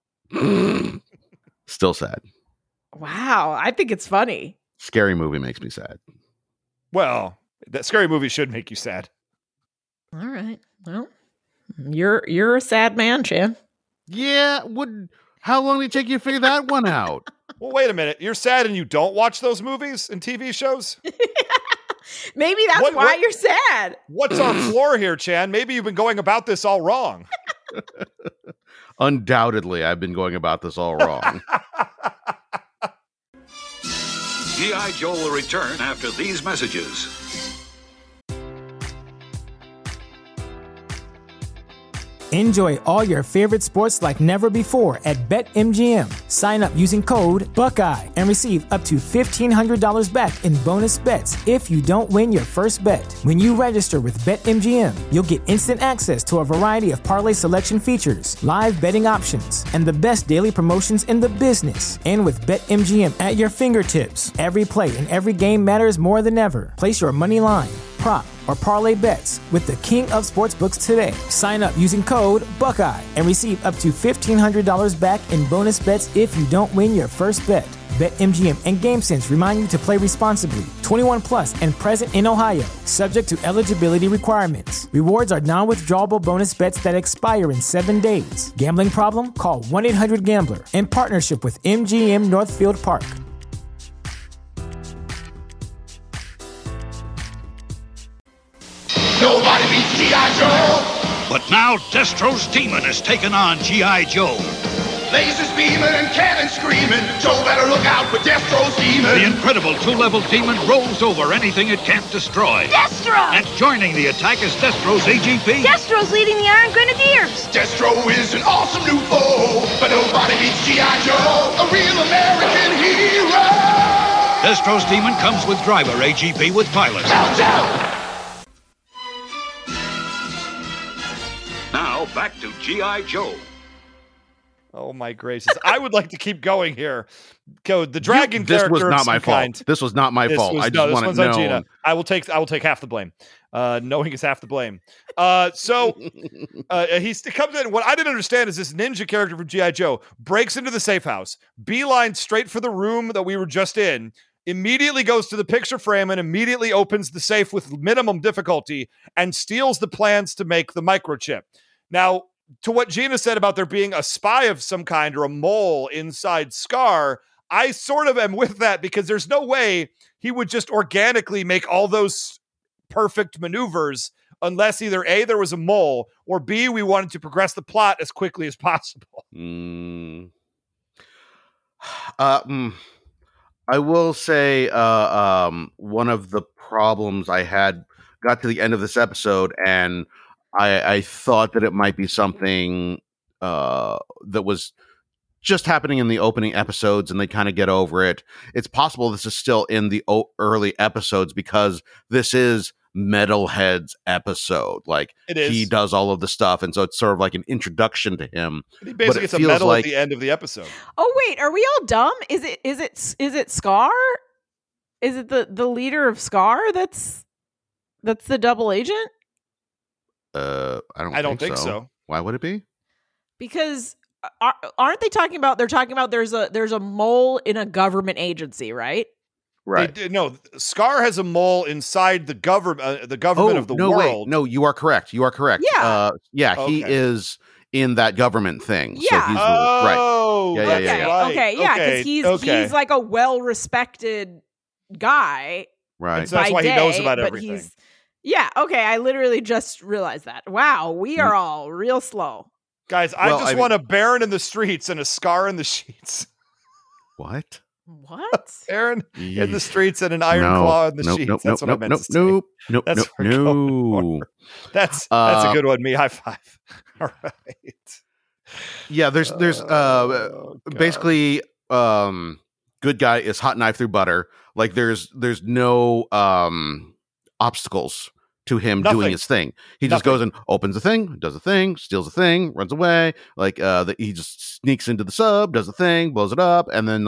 Still sad. Wow. I think it's funny. Scary Movie makes me sad. Well, that Scary Movie should make you sad. All right. Well, you're a sad man, Chan. Yeah. How long did it take you to figure that one out? Well, wait a minute. You're sad and you don't watch those movies and TV shows? Maybe that's why you're sad. What's our floor here, Chan? Maybe you've been going about this all wrong. Undoubtedly, I've been going about this all wrong. G.I. Joe will return after these messages. Enjoy all your favorite sports like never before at BetMGM. Sign up using code Buckeye and receive up to $1,500 back in bonus bets if you don't win your first bet. When you register with BetMGM, you'll get instant access to a variety of parlay selection features, live betting options, and the best daily promotions in the business. And with BetMGM at your fingertips, every play and every game matters more than ever. Place your money line, prop, or parlay bets with the king of sportsbooks today. Sign up using code Buckeye and receive up to $1,500 back in bonus bets if you don't win your first bet. BetMGM and GameSense remind you to play responsibly. 21 plus and present in Ohio, subject to eligibility requirements. Rewards are non-withdrawable bonus bets that expire in 7 days. Gambling problem? Call 1-800-GAMBLER. In partnership with MGM Northfield Park. Nobody beats G.I. Joe! But now Destro's demon has taken on G.I. Joe. Lasers beaming and cannons screaming. Joe better look out for Destro's demon. The incredible two-level demon rolls over anything it can't destroy. Destro! And joining the attack is Destro's AGP. Destro's leading the Iron Grenadiers. Destro is an awesome new foe, but nobody beats G.I. Joe, a real American hero. Destro's demon comes with driver AGP with pilot. Now back to G.I. Joe. Oh my gracious! I would like to keep going here. Go the dragon This character. was not of my some fault. kind. This was not my fault. I This just want one's to on Gina. know. I will take half the blame. Knowing is half the blame. So he comes in. What I didn't understand is this ninja character from G.I. Joe breaks into the safe house, beeline straight for the room that we were just in, immediately goes to the picture frame and immediately opens the safe with minimum difficulty and steals the plans to make the microchip. Now, to what Gina said about there being a spy of some kind or a mole inside Scar, I sort of am with that because there's no way he would just organically make all those perfect maneuvers unless either A, there was a mole, or B, we wanted to progress the plot as quickly as possible. I will say one of the problems I had got to the end of this episode, and I thought that it might be something that was just happening in the opening episodes and they kind of get over it. It's possible this is still in the early episodes because this is Metalhead's episode. Like, It is. he does all of the stuff, and so it's sort of like an introduction to him. He basically gets a feels medal like- at the end of the episode. Oh wait, are we all dumb? Is it Scar? Is it the leader of Scar that's the double agent? I don't think so. Why would it be? Because aren't they talking about? They're talking about there's a mole in a government agency, right? Right. No, Scar has a mole inside the government of the no, world. Wait. No, you are correct. You are correct. Yeah. He Okay. is in that government thing. Yeah. So he's right. Oh, Yeah, that's yeah. right. Okay, yeah, because he's like a well-respected guy. Right. And so that's by why he knows day, about but everything. Yeah, okay, I literally just realized that. Wow, we are all real slow. Guys, I just want a Baron in the streets and a Scar in the sheets. What? What? Baron in the streets and an Iron Claw in the sheets. That's what I meant to say. Nope. That's what we're going for. That's a good one. Me, high five. All right. Yeah, there's basically good guy is hot knife through butter. Like there's no obstacles to him doing his thing. He just goes and opens the thing, does the thing, steals the thing, runs away. Like he just sneaks into the sub, does the thing, blows it up, and then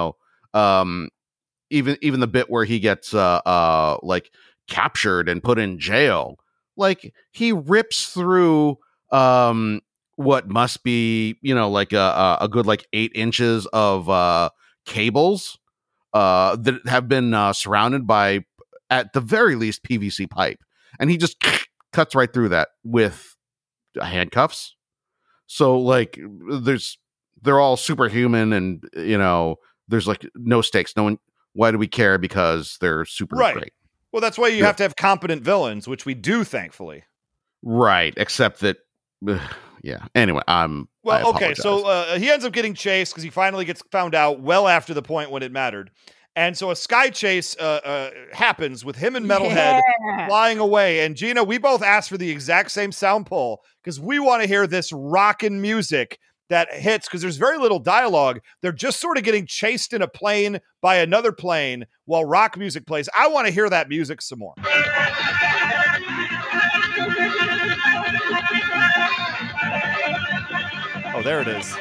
even the bit where he gets like captured and put in jail, like he rips through what must be like a good like 8 inches of cables that have been surrounded by at the very least PVC pipe. And he just cuts right through that with handcuffs. So like they're all superhuman and there's like no stakes. No one, why do we care? Because they're super great. Well, that's why you have to have competent villains, which we do, thankfully. Right. Except that, yeah. Anyway, well, okay. So he ends up getting chased because he finally gets found out well after the point when it mattered. And so a sky chase happens with him and Metalhead flying away. And Gina, we both asked for the exact same sound pull because we want to hear this rockin' music that hits because there's very little dialogue. They're just sort of getting chased in a plane by another plane while rock music plays. I want to hear that music some more. Oh, there it is.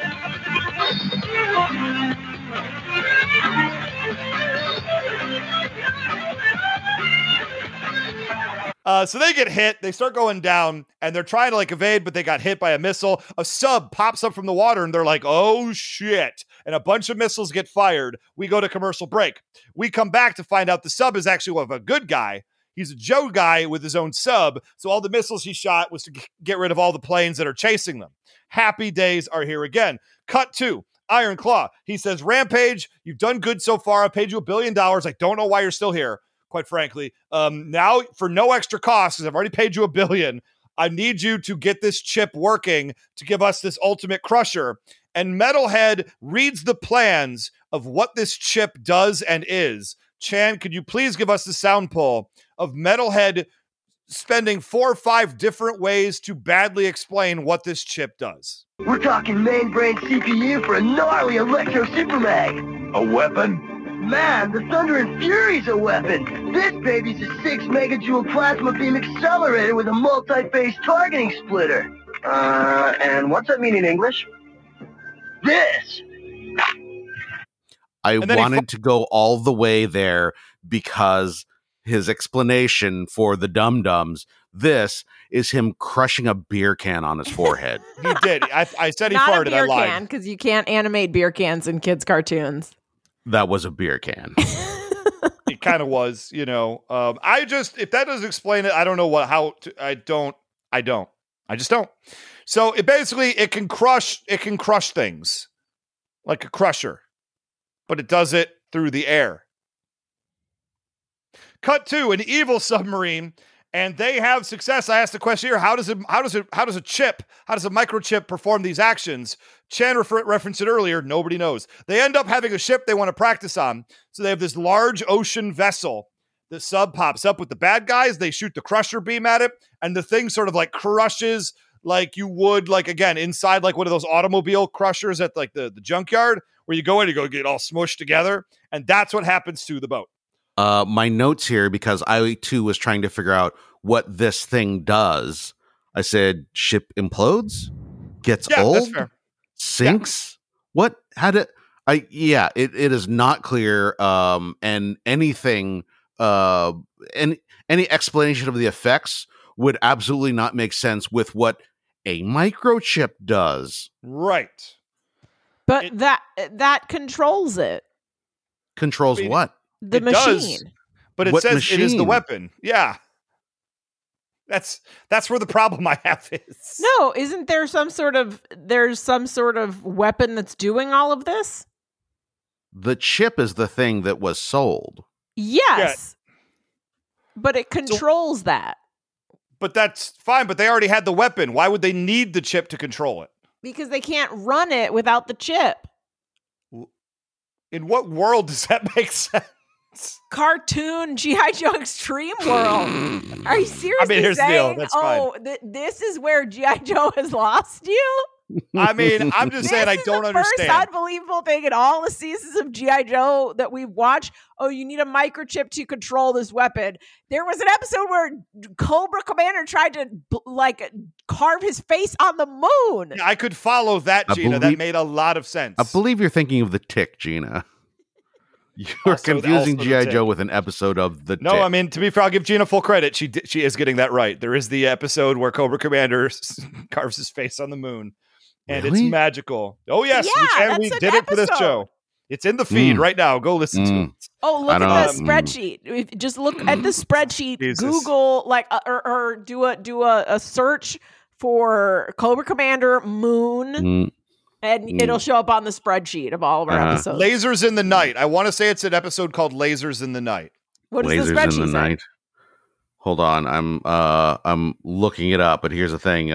So they get hit, they start going down, and they're trying to like evade, but they got hit by a missile. A sub pops up from the water, and they're like, oh shit. And a bunch of missiles get fired. We go to commercial break. We come back to find out the sub is actually a good guy. He's a Joe guy with his own sub. So all the missiles he shot was to get rid of all the planes that are chasing them. Happy days are here again. Cut to Iron Claw. He says, Rampage, you've done good so far. I paid you $1 billion. I don't know why you're still here, quite frankly. Now, for no extra cost, because I've already paid you $1 billion, I need you to get this chip working to give us this ultimate crusher. and Metalhead reads the plans of what this chip does and is. Chan, could you please give us the sound pull of Metalhead spending 4 or 5 different ways to badly explain what this chip does? We're talking main brain CPU for a gnarly electro super mag. A weapon? Man, the Thunder and Fury's a weapon. This baby's a 6 megajoule plasma beam accelerator with a multi-phase targeting splitter. And what's that mean in English? This. I wanted to go all the way there because his explanation for the dum-dums, this is him crushing a beer can on his forehead. He did. I said he Not farted. a beer I lied. can, because you can't animate beer cans in kids' cartoons. That was a beer can. It kind of was, you know. I just, if that doesn't explain it, I don't know I just don't. So it basically, it can crush things like a crusher, but it does it through the air. Cut to an evil submarine, and they have success. I asked the question here: how does a microchip perform these actions? Chan referenced it earlier. Nobody knows. They end up having a ship they want to practice on. So they have this large ocean vessel. The sub pops up with the bad guys. They shoot the crusher beam at it, and the thing sort of like crushes like you would, like, again, inside like one of those automobile crushers at like the junkyard, where you go in, you go get all smushed together, and that's what happens to the boat. My notes here, because I too was trying to figure out what this thing does. I said, ship implodes, gets old, that's fair. sinks. What? How did it is not clear. And anything, any explanation of the effects would absolutely not make sense with what a microchip does. Right. But that controls it. Controls what? The machine. Does, but it what says machine? It is the weapon. Yeah. That's where the problem I have is. No, isn't there some sort of weapon that's doing all of this? The chip is the thing that was sold. Yes. Yeah. But it controls that. But that's fine, but they already had the weapon. Why would they need the chip to control it? Because they can't run it without the chip. In what world does that make sense? Cartoon G.I. Joe Extreme World. Are you seriously I mean, here's saying, the deal. That's fine. This is where G.I. Joe has lost you? I mean, I'm just saying I don't understand. This is the first unbelievable thing in all the seasons of G.I. Joe that we've watched. Oh, you need a microchip to control this weapon. There was an episode where Cobra Commander tried to carve his face on the moon. Yeah, I could follow that, Gina. That made a lot of sense. I believe you're thinking of The Tick, Gina. You're confusing G.I. Joe with an episode of The Tick. No, I mean, to be fair, I'll give Gina full credit. She is getting that right. There is the episode where Cobra Commander carves his face on the moon. And really? It's magical. Oh, yes. Yeah, we did it for this show. It's in the feed right now. Go listen to it. Oh, look at the spreadsheet. Just look at the spreadsheet. Jesus. Google, or do a search for Cobra Commander Moon. And it'll show up on the spreadsheet of all of our episodes. Lasers in the Night. I want to say it's an episode called Lasers in the Night. What does Lasers the spreadsheet in the say? Night. Hold on, I'm looking it up. But here's the thing.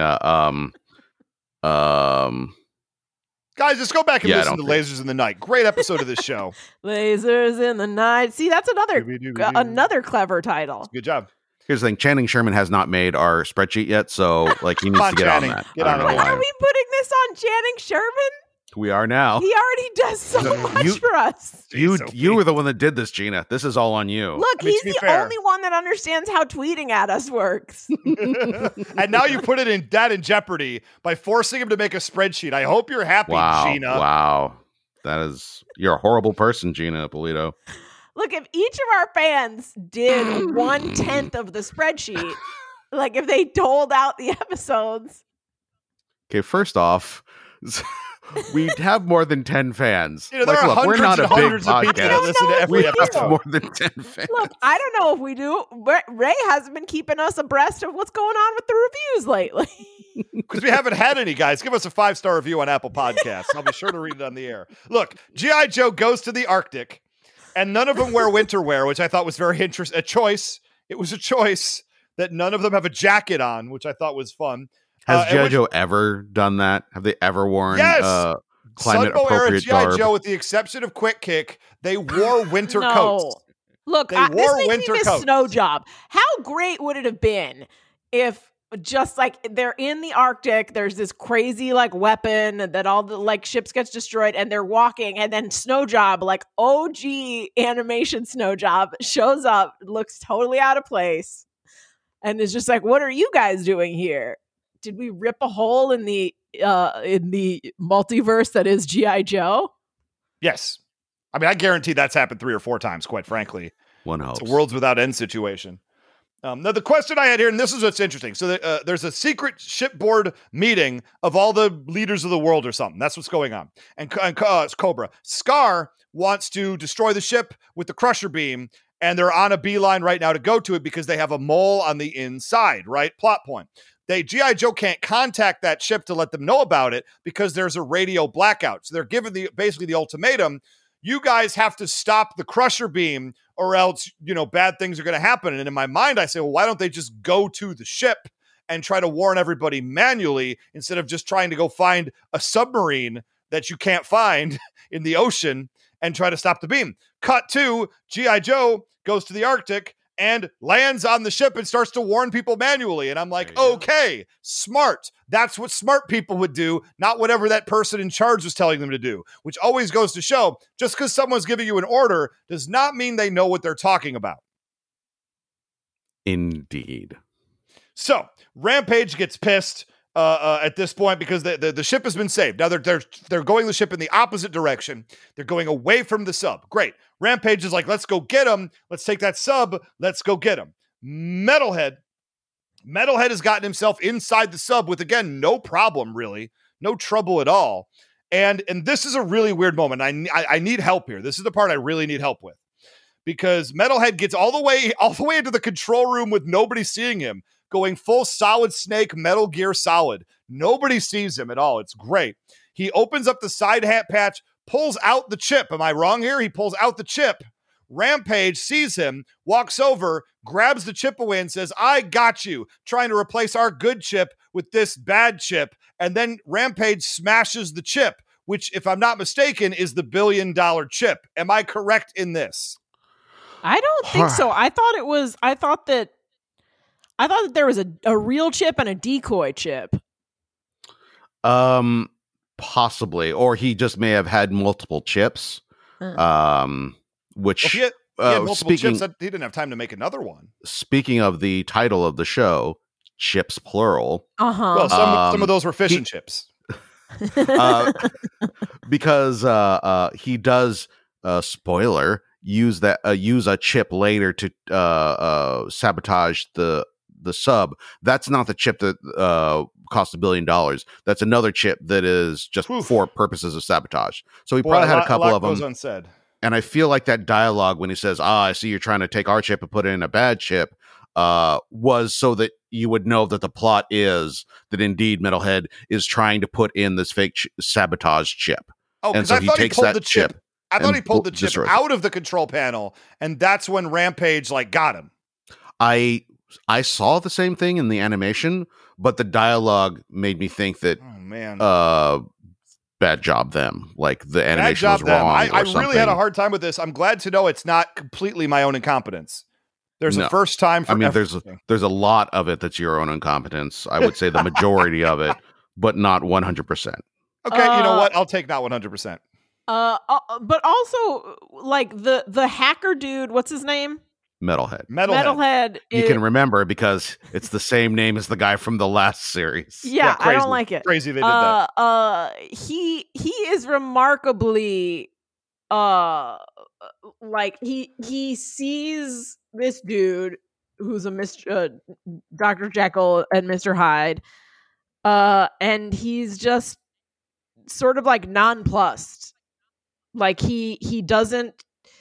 Guys, just go back and listen to Lasers in the Night. Great episode of this show. Lasers in the Night. See, that's another clever title. Good job. Here's the thing. Channing Sherman has not made our spreadsheet yet, so he needs to get Channing. on that. Get on it. Are we putting this on Channing Sherman? We are now. He already does so much for us. You were the one that did this, Gina. This is all on you. Look, he's the only one that understands how tweeting at us works. And now you put it in jeopardy by forcing him to make a spreadsheet. I hope you're happy, Gina. Wow. You're a horrible person, Gina Polito. Look, if each of our fans did 1/10 of the spreadsheet, like if they doled out the episodes. Okay, first off, we'd have more than 10 fans. There are hundreds we're not and a big hundreds of people that listen to every episode. More than 10 fans. Look, I don't know if we do. Ray hasn't been keeping us abreast of what's going on with the reviews lately. Because we haven't had any, guys. Give us a 5-star review on Apple Podcasts. I'll be sure to read it on the air. Look, G.I. Joe goes to the Arctic, and none of them wear winter wear, which I thought was very interesting. It was a choice that none of them have a jacket on, which I thought was fun. Has G.I. Joe ever done that? Have they ever worn? Yes. climate Sunbow era appropriate G.I. garb. Joe, with the exception of Quick Kick, they wore winter coats. Look, They this wore makes winter me miss coats. Snow Job. How great would it have been if just like they're in the Arctic, there's this crazy like weapon that all the like ships gets destroyed and they're walking, and then Snow Job, like OG animation Snow Job, shows up, looks totally out of place, and is just like, what are you guys doing here? Did we rip a hole in the multiverse that is G.I. Joe? Yes. I mean, I guarantee that's happened 3 or 4 times, quite frankly. One hopes. It's a worlds without end situation. Now, the question I had here, and this is what's interesting. So there's a secret shipboard meeting of all the leaders of the world or something. That's what's going on. And it's Cobra. Scar wants to destroy the ship with the Crusher Beam, and they're on a beeline right now to go to it because they have a mole on the inside, right? Plot point. G.I. Joe can't contact that ship to let them know about it because there's a radio blackout. So they're given basically the ultimatum. You guys have to stop the Crusher Beam or else, bad things are going to happen. And in my mind, I say, well, why don't they just go to the ship and try to warn everybody manually instead of just trying to go find a submarine that you can't find in the ocean and try to stop the beam? Cut to G.I. Joe goes to the Arctic and lands on the ship and starts to warn people manually. And I'm like, okay, smart. That's what smart people would do, not whatever that person in charge was telling them to do, which always goes to show just because someone's giving you an order does not mean they know what they're talking about. Indeed. So Rampage gets pissed at this point because the ship has been saved. Now they're going the ship in the opposite direction. They're going away from the sub. Great. Rampage is like, let's go get him. Let's take that sub. Let's go get him. Metalhead has gotten himself inside the sub with, again, no problem, really. No trouble at all. And this is a really weird moment. I need help here. This is the part I really need help with. Because Metalhead gets all the way into the control room with nobody seeing him, going full Solid Snake, Metal Gear Solid. Nobody sees him at all. It's great. He opens up the side hat patch, pulls out the chip. Am I wrong here? He pulls out the chip. Rampage sees him, walks over, grabs the chip away and says, I got you, trying to replace our good chip with this bad chip. And then Rampage smashes the chip, which, if I'm not mistaken, is the $1 billion chip. Am I correct in this? I don't think so. I thought that there was a real chip and a decoy chip. Possibly. Or he just may have had multiple chips. Which Well, he had multiple chips. He didn't have time to make another one. Speaking of the title of the show, chips plural. Uh-huh. Well, some of those were fish and chips. Because he does, spoiler, use a chip later to sabotage the sub. That's not the chip that cost $1 billion. That's another chip that is just for purposes of sabotage. So he probably had a couple of them. Goes unsaid. And I feel like that dialogue when he says, I see you're trying to take our chip and put it in a bad chip, was so that you would know that the plot is that indeed Metalhead is trying to put in this fake sabotage chip. Oh, because so I thought he pulled the chip. I thought he pulled the chip out of the control panel, and that's when Rampage got him. I saw the same thing in the animation, but the dialogue made me think that, oh man, bad job them. Like the animation was wrong. I really had a hard time with this. I'm glad to know it's not completely my own incompetence. There's a first time for there's a lot of it that's your own incompetence. I would say the majority of it, but not 100%. Okay, you know what? I'll take not 100%. But also, like the hacker dude, what's his name? Metalhead. You can remember because it's the same name as the guy from the last series. Yeah, I don't like it. Crazy they did that. He is remarkably like he sees this dude who's a Dr. Jekyll and Mr. Hyde, and he's just sort of like nonplussed. Like he doesn't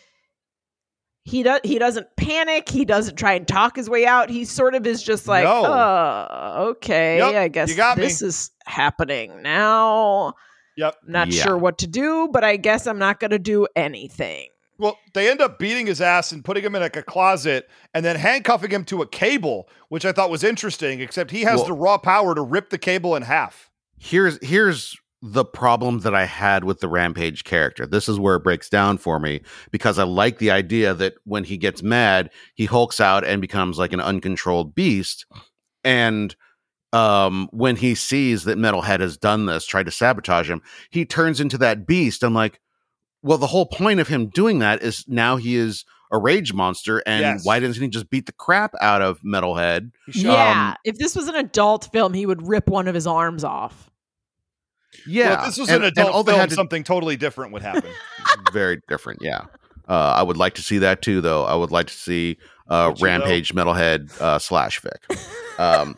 panic. He doesn't try and talk his way out. He sort of is just like, okay, yep, I guess this is happening now. Yep. Not sure what to do, but I guess I'm not going to do anything. Well, they end up beating his ass and putting him in like a closet and then handcuffing him to a cable, which I thought was interesting, except he has the raw power to rip the cable in half. Here's the problem that I had with the Rampage character. This is where it breaks down for me, because I like the idea that when he gets mad, he hulks out and becomes like an uncontrolled beast. And when he sees that Metalhead has done this, tried to sabotage him, he turns into that beast. I'm like, well, the whole point of him doing that is now he is a rage monster, and why doesn't he just beat the crap out of Metalhead? Yeah, if this was an adult film, he would rip one of his arms off. Yeah, well, if this was an adult film, something totally different would happen. Very different, yeah. I would like to see that too, though. I would like to see Rampage, Metalhead, slash Vic.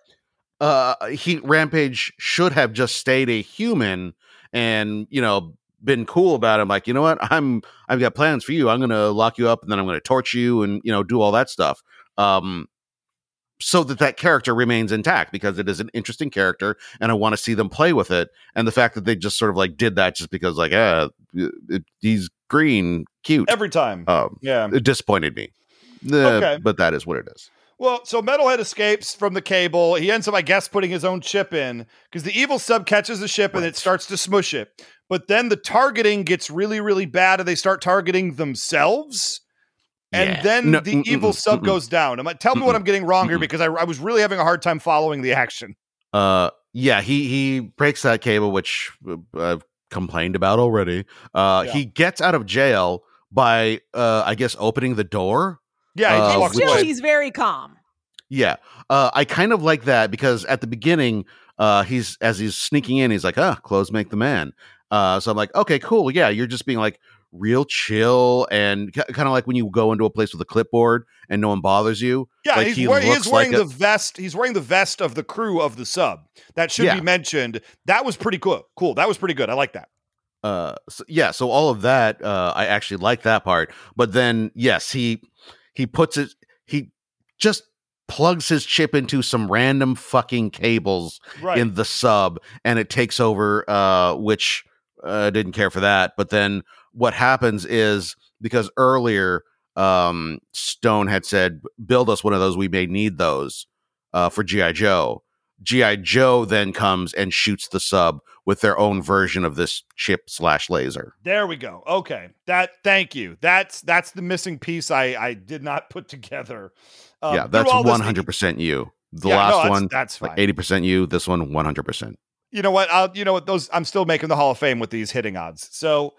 Rampage should have just stayed a human and, been cool about it. I'm like, you know what? I've got plans for you. I'm going to lock you up and then I'm going to torch you and, do all that stuff. So that character remains intact, because it is an interesting character and I want to see them play with it. And the fact that they just sort of like did that just because like, he's green, cute every time. It disappointed me. Okay. But that is what it is. Well, so Metalhead escapes from the cable. He ends up, I guess, putting his own chip in because the evil sub catches the ship and it starts to smush it. But then the targeting gets really, really bad and they start targeting themselves. And then the evil sub goes down. Tell me what I'm getting wrong here, because I was really having a hard time following the action. He breaks that cable, which I've complained about already. He gets out of jail by, I guess, opening the door. Yeah, he's very calm. Yeah, I kind of like that, because at the beginning, he's sneaking in, he's like, clothes make the man. So I'm like, okay, cool. Yeah, you're just being like real chill and kind of like when you go into a place with a clipboard and no one bothers you. Yeah, like he's wearing the vest. He's wearing the vest of the crew of the sub. That should be mentioned. That was pretty cool. That was pretty good. I like that. So all of that, I actually like that part. But then, yes, he puts it. He just plugs his chip into some random fucking cables in the sub, and it takes over. Which didn't care for that. But then what happens is, because earlier Stone had said, "Build us one of those. We may need those for G.I. Joe." G.I. Joe then comes and shoots the sub with their own version of this chip/laser. There we go. Okay. Thank you. That's the missing piece I did not put together. That's 100% you. The last one, that's fine. Like 80% you. This one, 100%. You know what? I'm still making the Hall of Fame with these hitting odds. So,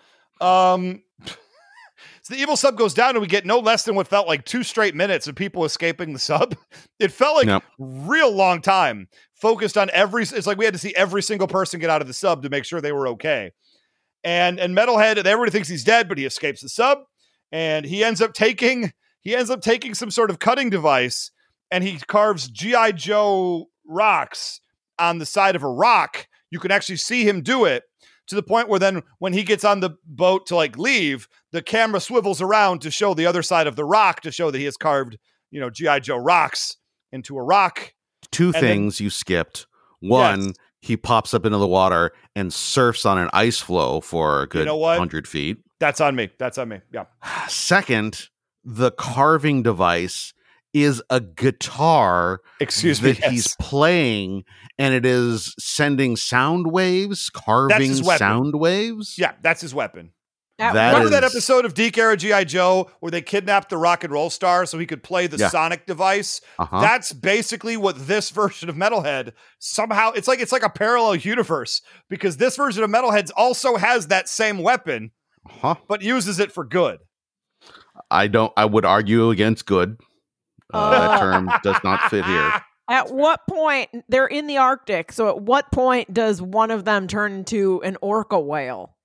so the evil sub goes down and we get no less than what felt like 2 straight minutes of people escaping the sub. It felt like real long time, focused on it's like we had to see every single person get out of the sub to make sure they were okay. And Metalhead, everybody thinks he's dead, but he escapes the sub and he ends up taking some sort of cutting device and he carves G.I. Joe rocks on the side of a rock. You can actually see him do it, to the point where then when he gets on the boat to like leave, the camera swivels around to show the other side of the rock, to show that he has carved, G.I. Joe rocks into a rock. 2 things you skipped. One, he pops up into the water and surfs on an ice floe for a good 100 feet. That's on me. Yeah. Second, the carving device is a guitar he's playing, and it is sending sound waves, carving sound waves. Yeah, that's his weapon. Remember that episode of Deke Era G.I. Joe where they kidnapped the rock and roll star so he could play the sonic device? That's basically what this version of Metalhead somehow, it's like a parallel universe, because this version of Metalhead also has that same weapon, but uses it for good. I would argue against good. That term does not fit here. At what point, they're in the Arctic, so at what point does one of them turn into an orca whale?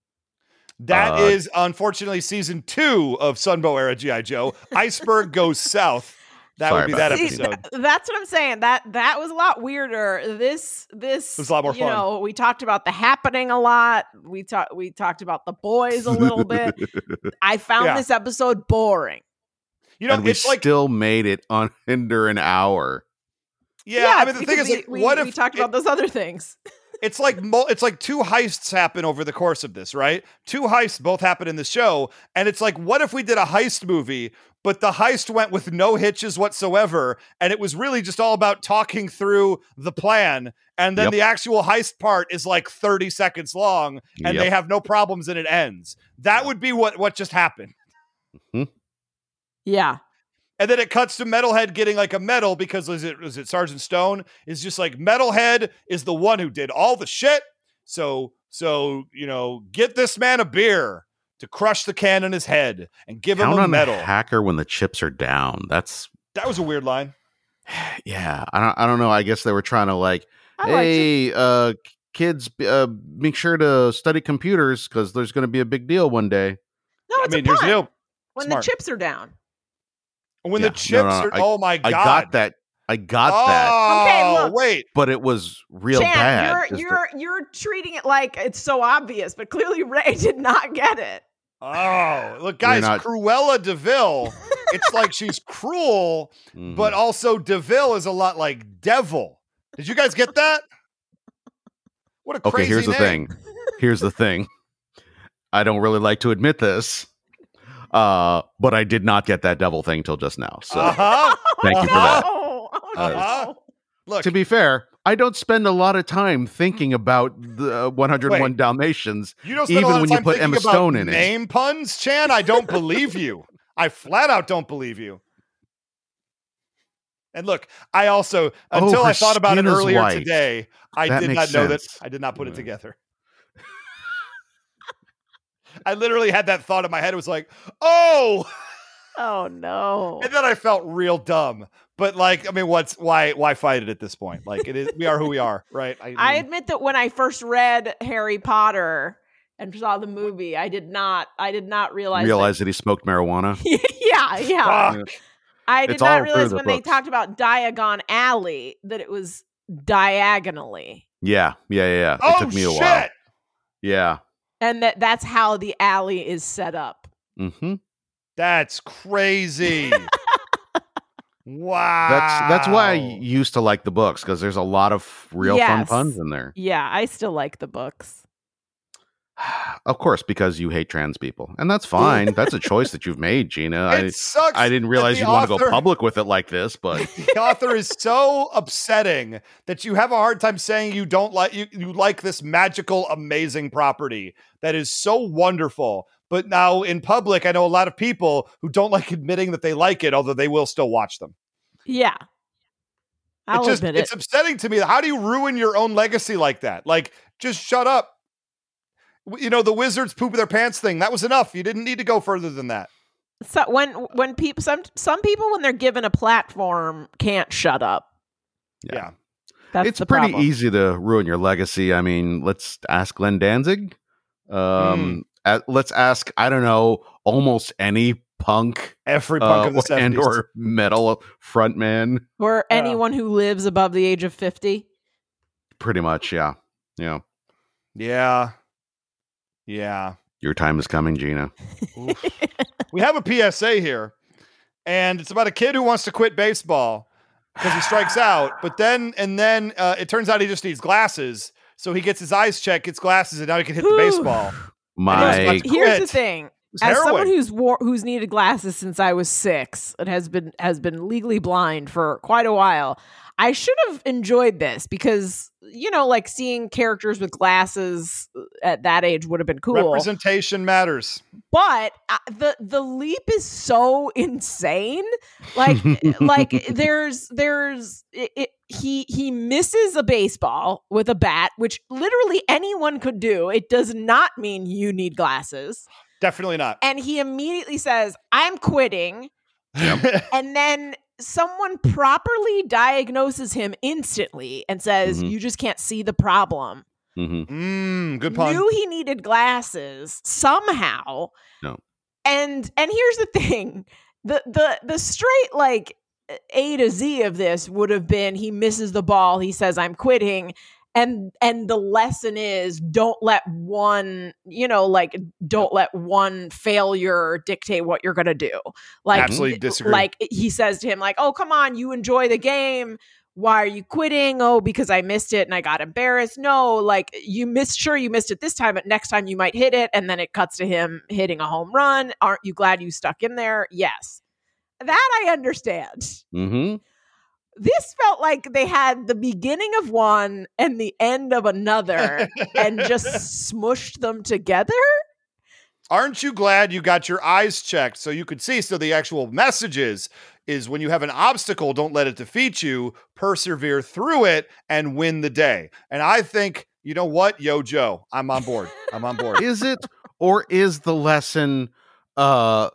That is, unfortunately, season 2 of Sunbow Era G.I. Joe. Iceberg Goes South. That would be that episode. That's what I'm saying. That was a lot weirder. This was a lot more fun. We talked about The Happening a lot. We talked about The Boys a little bit. I found this episode boring. And we still made it under an hour. Yeah, I mean, the thing is, we talked about those other things. it's like two heists happen over the course of this, right? Two heists both happen in the show, and it's like, what if we did a heist movie, but the heist went with no hitches whatsoever, and it was really just all about talking through the plan, and then the actual heist part is like 30 seconds long, and they have no problems, and it ends. That would be what just happened. Mm-hmm. Yeah. And then it cuts to Metalhead getting like a medal because was it Sergeant Stone is just like, Metalhead is the one who did all the shit. So get this man a beer to crush the can in his head and give him a medal. Hacker when the chips are down. That was a weird line. Yeah, I don't know. I guess they were trying to like, kids, make sure to study computers because there's going to be a big deal one day. No, it's a pun. When the chips are down. When the chips are, oh my God. I got that. Okay, look. Wait. But it was real Chan, bad. You're treating it like it's so obvious, but clearly Ray did not get it. Oh, look, guys, Cruella DeVille. It's like she's cruel, but also DeVille is a lot like devil. Did you guys get that? What a crazy name. Here's the thing. I don't really like to admit this. But I did not get that devil thing till just now. So thank you for that. Look, to be fair, I don't spend a lot of time thinking about the 101 Dalmatians. You don't spend even a lot of when time you put Emma Stone in name puns, Chan. I don't believe you. I flat out don't believe you. And look, I also until I thought about it earlier today, I did not know that. I did not put it together. I literally had that thought in my head. It was like, oh no. And then I felt real dumb. But like, I mean, why fight it at this point? Like it is, we are who we are, right? I admit that when I first read Harry Potter and saw the movie, I did not realize that he smoked marijuana. yeah. Fuck. I did not realize when they talked about Diagon Alley that it was diagonally. Yeah. It took me a while. Yeah. And that's how the alley is set up. Mm-hmm. That's crazy. Wow. That's why I used to like the books, because there's a lot of real fun puns in there. Yeah, I still like the books. Of course, because you hate trans people. And that's fine. That's a choice that you've made, Gina. It sucks. I didn't realize you'd want to go public with it like this, but the author is so upsetting that you have a hard time saying you don't like you like this magical, amazing property that is so wonderful. But now in public, I know a lot of people who don't like admitting that they like it, although they will still watch them. Yeah. It's upsetting to me. How do you ruin your own legacy like that? Like, just shut up. You know, the wizards poop their pants thing. That was enough. You didn't need to go further than that. So when people, some people, when they're given a platform, can't shut up. Yeah. That's it's the pretty problem. easy to ruin your legacy. I mean, let's ask Glenn Danzig. Let's ask, I don't know, almost any punk. Every punk of the 70s. And or metal frontman. Or anyone who lives above the age of 50. Pretty much, yeah. Yeah. Your time is coming, Gina. We have a PSA here, and it's about a kid who wants to quit baseball because he strikes out, but then it turns out he just needs glasses, so he gets his eyes checked, gets glasses, and now he can hit the baseball. Here's the thing. As someone who's needed glasses since I was 6 and has been legally blind for quite a while, I should have enjoyed this because, you know, like seeing characters with glasses at that age would have been cool. Representation matters. But the leap is so insane. Like he misses a baseball with a bat, which literally anyone could do. It does not mean you need glasses. Definitely not. And he immediately says, "I'm quitting." Yep. And then someone properly diagnoses him instantly and says, "You just can't see the problem." Good pun. Knew he needed glasses somehow. No. And here's the thing. The straight like A to Z of this would have been he misses the ball, he says, "I'm quitting." And the lesson is don't let one failure dictate what you're going to do. Like, absolutely disagree. Like he says to him, like, "Oh, come on, you enjoy the game. why are you quitting? Oh, because I missed it and I got embarrassed. No, like you missed it this time, but next time you might hit it. And then it cuts to him hitting a home run. Aren't you glad you stuck in there? Yes. That I understand. Mm-hmm. This felt like they had the beginning of one and the end of another and just smushed them together. Aren't you glad you got your eyes checked so you could see? So the actual message is when you have an obstacle, don't let it defeat you, persevere through it and win the day. And I think, you know what? Yo, Joe, I'm on board. Is it, or is the lesson, go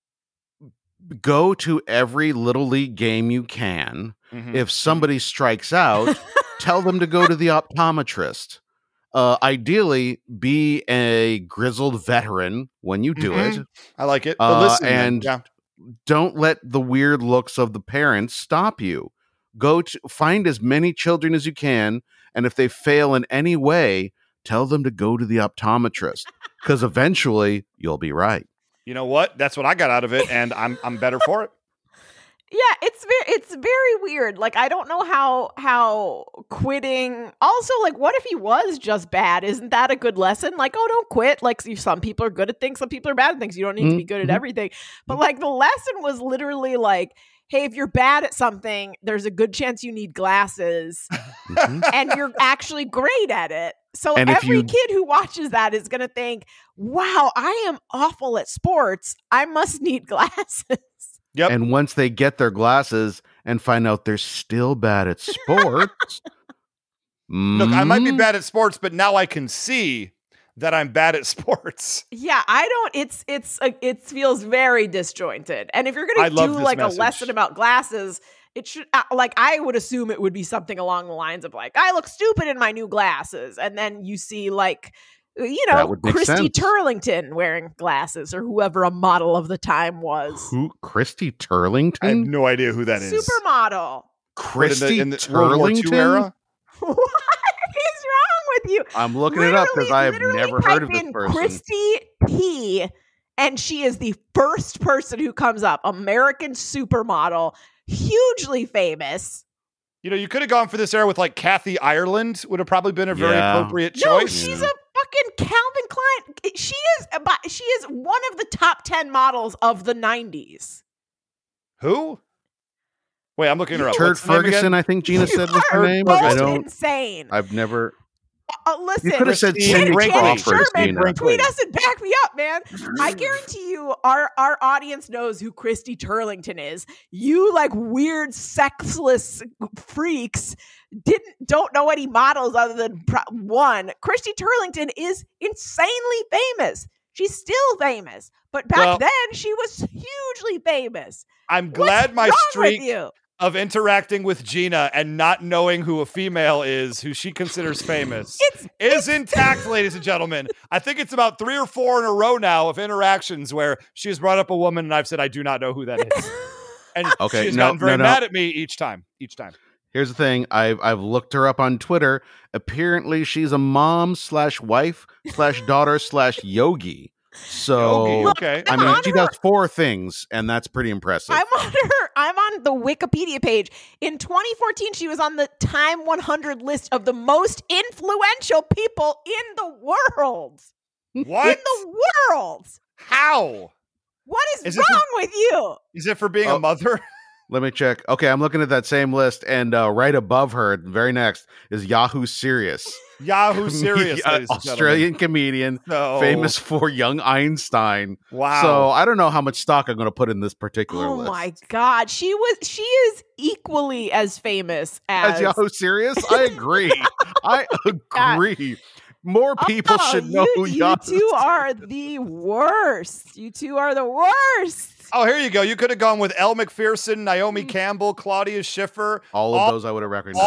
to every Little League game you can. Mm-hmm. If somebody strikes out, tell them to go to the optometrist. Ideally, be a grizzled veteran when you do it. I like it. But listen, and don't let the weird looks of the parents stop you. Go to find as many children as you can, and if they fail in any way, tell them to go to the optometrist, because eventually you'll be right. You know what? That's what I got out of it, and I'm better for it. Yeah, it's very weird. Like, I don't know how quitting. Also, like, what if he was just bad? Isn't that a good lesson? Like, oh, don't quit. Like, some people are good at things, some people are bad at things. You don't need to be good at everything. But like, the lesson was literally like, hey, if you're bad at something, there's a good chance you need glasses, and you're actually great at it. So every kid who watches that is going to think, wow, I am awful at sports. I must need glasses. Yep. And once they get their glasses and find out they're still bad at sports. Look, I might be bad at sports, but now I can see that I'm bad at sports. Yeah, it feels very disjointed. And if you're going to do like a lesson about glasses, it should, like, I would assume it would be something along the lines of like, I look stupid in my new glasses. And then you see like, you know, Christy Turlington wearing glasses, or whoever a model of the time was. Who? Christy Turlington? I have no idea who that is. Supermodel. Christy in the Turlington? World War II era? What is wrong with you? I'm looking it up because I've never heard of this person. Christy P, and she is the first person who comes up. American supermodel, hugely famous. You know, you could have gone for this era with like Kathy Ireland, would have probably been a very appropriate choice. No, she's a fucking Calvin Klein. She is one of the top 10 models of the 90s. Who? Wait, I'm looking her up. Turd Ferguson, I think Gina said was her name. I don't. Insane. I've never. Listen, you could have said Cindy Crawford. Tweet us and back me up, man. I guarantee you, our audience knows who Christy Turlington is. You like weird, sexless freaks don't know any models other than one. Christy Turlington is insanely famous. She's still famous, but back then she was hugely famous. I'm glad my streak of interacting with Gina and not knowing who a female is, who she considers famous, is intact, ladies and gentlemen. I think it's about 3 or 4 in a row now of interactions where she has brought up a woman and I've said, I do not know who that is. And she's gotten very mad at me each time. Here's the thing. I've looked her up on Twitter. Apparently she's a mom / wife / daughter / yogi. So, okay. I mean, she does 4 things, and that's pretty impressive. I'm on the Wikipedia page. In 2014, she was on the Time 100 list of the most influential people in the world. What? In the world. How? What is wrong with you? Is it for being a mother? Let me check. Okay, I'm looking at that same list, and right above her, very next, is Yahoo Serious. Yahoo Serious, Australian comedian, famous for Young Einstein. Wow. So I don't know how much stock I'm going to put in this particular list. Oh my God. She is equally as famous as Yahoo Serious? I agree. I agree. More people should know who Yahoo You two are the worst. You two are the worst. Oh, here you go. You could have gone with Elle Macpherson, Naomi Campbell, Claudia Schiffer. All of those I would have recognized.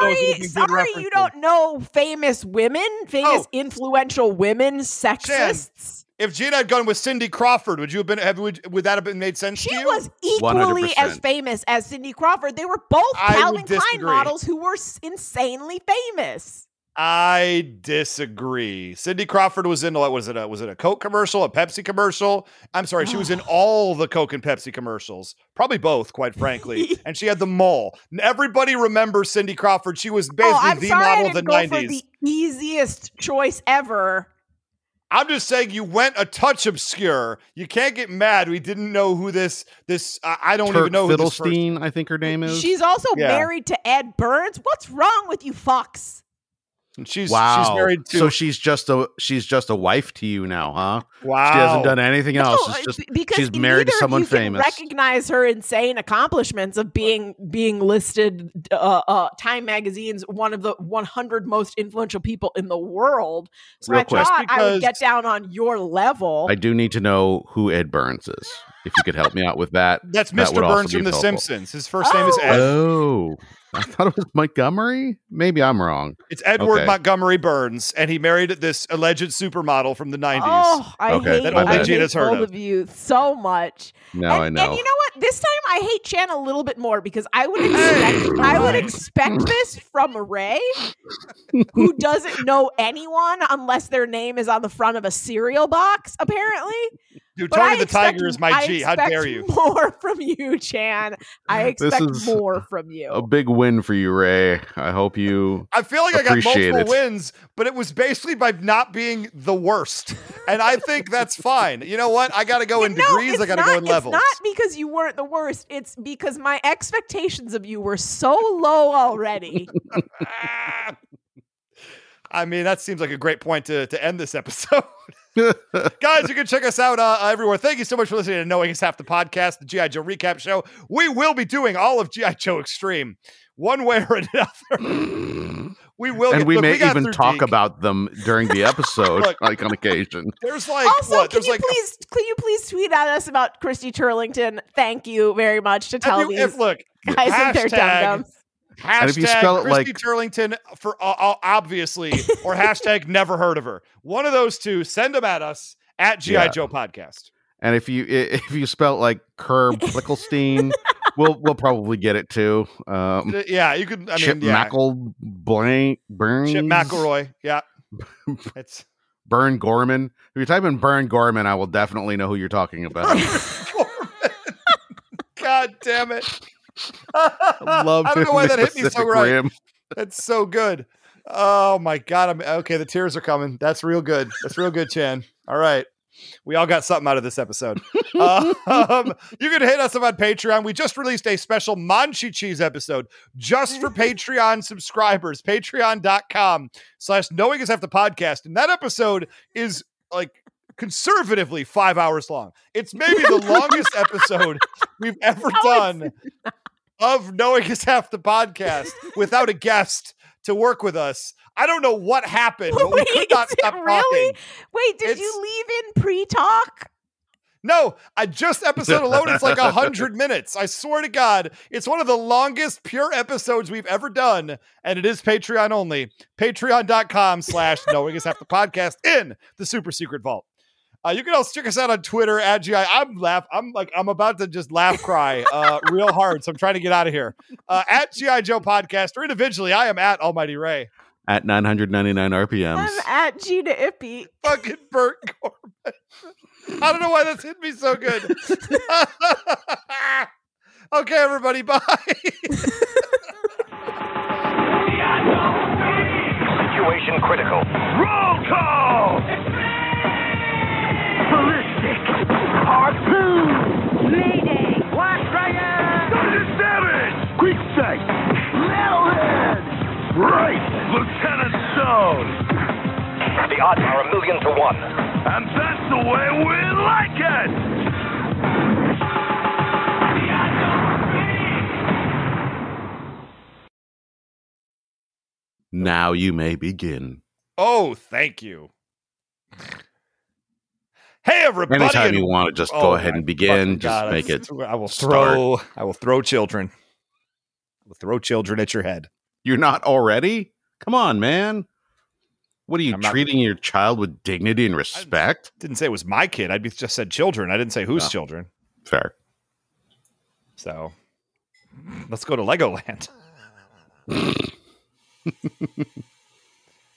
Sorry, you don't know famous women, influential women, sexists. Jen, if Gina had gone with Cindy Crawford, would that have been made sense to you? She was equally 100%. as famous as Cindy Crawford. They were both Calvin Klein models who were insanely famous. I disagree. Cindy Crawford was in, what was it? Was it a Coke commercial, a Pepsi commercial? I'm sorry, she was in all the Coke and Pepsi commercials, probably both, quite frankly. And she had the mole. Everybody remembers Cindy Crawford. She was basically the model of the 90s. For the easiest choice ever. I'm just saying you went a touch obscure. You can't get mad. We didn't know who this I don't even know who this Fiddlestein, I think her name is. She's also married to Ed Burns. What's wrong with you fucks? And she's married to. So she's just a wife to you now, huh? Wow. She hasn't done anything else. It's just because she's married to someone famous. Recognize her insane accomplishments of being listed Time Magazine's one of the 100 most influential people in the world. So I thought I would get down on your level. I do need to know who Ed Burns is. If you could help me out with that. That's Mr. Burns from The Simpsons. His first name is Ed. Oh, I thought it was Montgomery. Maybe I'm wrong. It's Edward Montgomery Burns, and he married this alleged supermodel from the 90s. Oh, I hate both of you so much. No, I know. And you know what? This time I hate Chan a little bit more because I would expect this from Ray, who doesn't know anyone unless their name is on the front of a cereal box, apparently. Dude, Tony the Tiger is my G. How dare you? More from you, Chan. I expect more from you. A big win for you, Ray. I hope you. I feel like I got multiple wins, but it was basically by not being the worst. And I think that's fine. You know what? I got to go in degrees. I got to go in levels. It's not because you weren't the worst. It's because my expectations of you were so low already. I mean, that seems like a great point to end this episode. Guys, you can check us out everywhere. Thank you so much for listening to Knowing Is Half the Podcast, the G.I. Joe recap show. We will be doing all of G.I. Joe Extreme one way or another. We will, and we may even talk about them during the episode, like on occasion. There's like also, can you please tweet at us about Christy Turlington? Thank you very much to tell these guys and their dum-dums. Hashtag if you spell it Christy Turlington for obviously, or hashtag never heard of her. One of those two. Send them at us at G.I. Joe Podcast. And if you spell it like Curb Flickelstein, we'll probably get it too. You could. Chip Burns. Chip McElroy. Yeah, it's Burn Gorman. If you type in Burn Gorman, I will definitely know who you're talking about. God damn it. I don't know why that hit me so right. That's so good. Oh my God. Okay. The tears are coming. That's real good. That's real good, Chan. All right. We all got something out of this episode. You can hit us up on Patreon. We just released a special Manchi Cheese episode just for Patreon subscribers. Patreon.com/Knowing Is Half the Podcast. And that episode is like conservatively 5 hours long. It's maybe the longest episode we've ever done of Knowing Is Half the Podcast without a guest to work with us. I don't know what happened, but we could not stop talking. Wait, did you leave in pre-talk? No, episode alone, it's like 100 minutes. I swear to God, it's one of the longest pure episodes we've ever done, and it is Patreon only. Patreon.com/Knowing Is Half the Podcast in the super secret vault. You can also check us out on Twitter at GI. I'm about to just cry real hard. So I'm trying to get out of here. At G.I. Joe Podcast, or individually, I am at Almighty Ray. At 999 RPMs. I'm at Gina Ippy. Fucking Burt Corbin. I don't know why that's hit me so good. Okay, everybody, bye. Situation critical. Roll call! Ballistic! Harpoon! Mayday! Black Dragon! Sergeant Savage! Quick sight! Metalhead! Right! Lieutenant Stone! The odds are 1,000,000 to 1. And that's the way we like it! Now you may begin. Oh, thank you. Hey, everybody! Anytime you want to just go ahead and begin, just make it. I will throw children. I will throw children at your head. You're not already? Come on, man. What are you treating your child with dignity and respect? I didn't say it was my kid. I just said children. I didn't say whose children. Fair. So let's go to Legoland.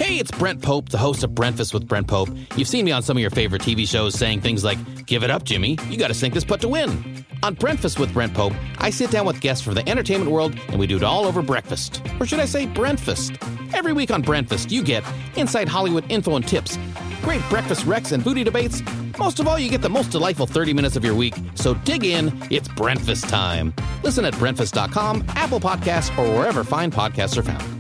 Hey, it's Brent Pope, the host of Breakfast with Brent Pope. You've seen me on some of your favorite TV shows saying things like, give it up, Jimmy, you gotta sink this putt to win. On Breakfast with Brent Pope, I sit down with guests from the entertainment world and we do it all over breakfast. Or should I say Brentfast? Every week on Brentfast, you get inside Hollywood info and tips, great breakfast recs and booty debates. Most of all, you get the most delightful 30 minutes of your week. So dig in, it's Brentfast time. Listen at Brentfast.com, Apple Podcasts, or wherever fine podcasts are found.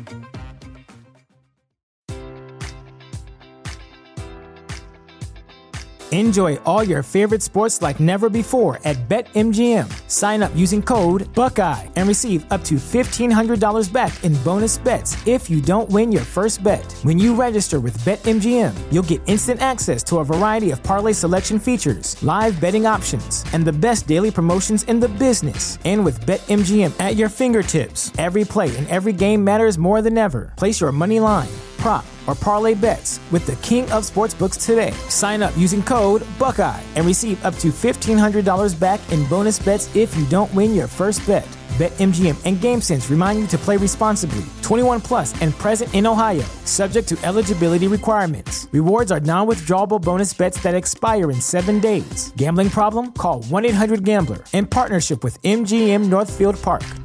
Enjoy all your favorite sports like never before at BetMGM. Sign up using code Buckeye and receive up to $1,500 back in bonus bets if you don't win your first bet. When you register with BetMGM, you'll get instant access to a variety of parlay selection features, live betting options, and the best daily promotions in the business. And with BetMGM at your fingertips, every play and every game matters more than ever. Place your money line, prop, or parlay bets with the king of sportsbooks today. Sign up using code Buckeye and receive up to $1,500 back in bonus bets if you don't win your first bet. BetMGM and GameSense remind you to play responsibly. 21 plus and present in Ohio, subject to eligibility requirements. Rewards are non-withdrawable bonus bets that expire in 7 days. Gambling problem? Call 1-800-GAMBLER in partnership with MGM Northfield Park.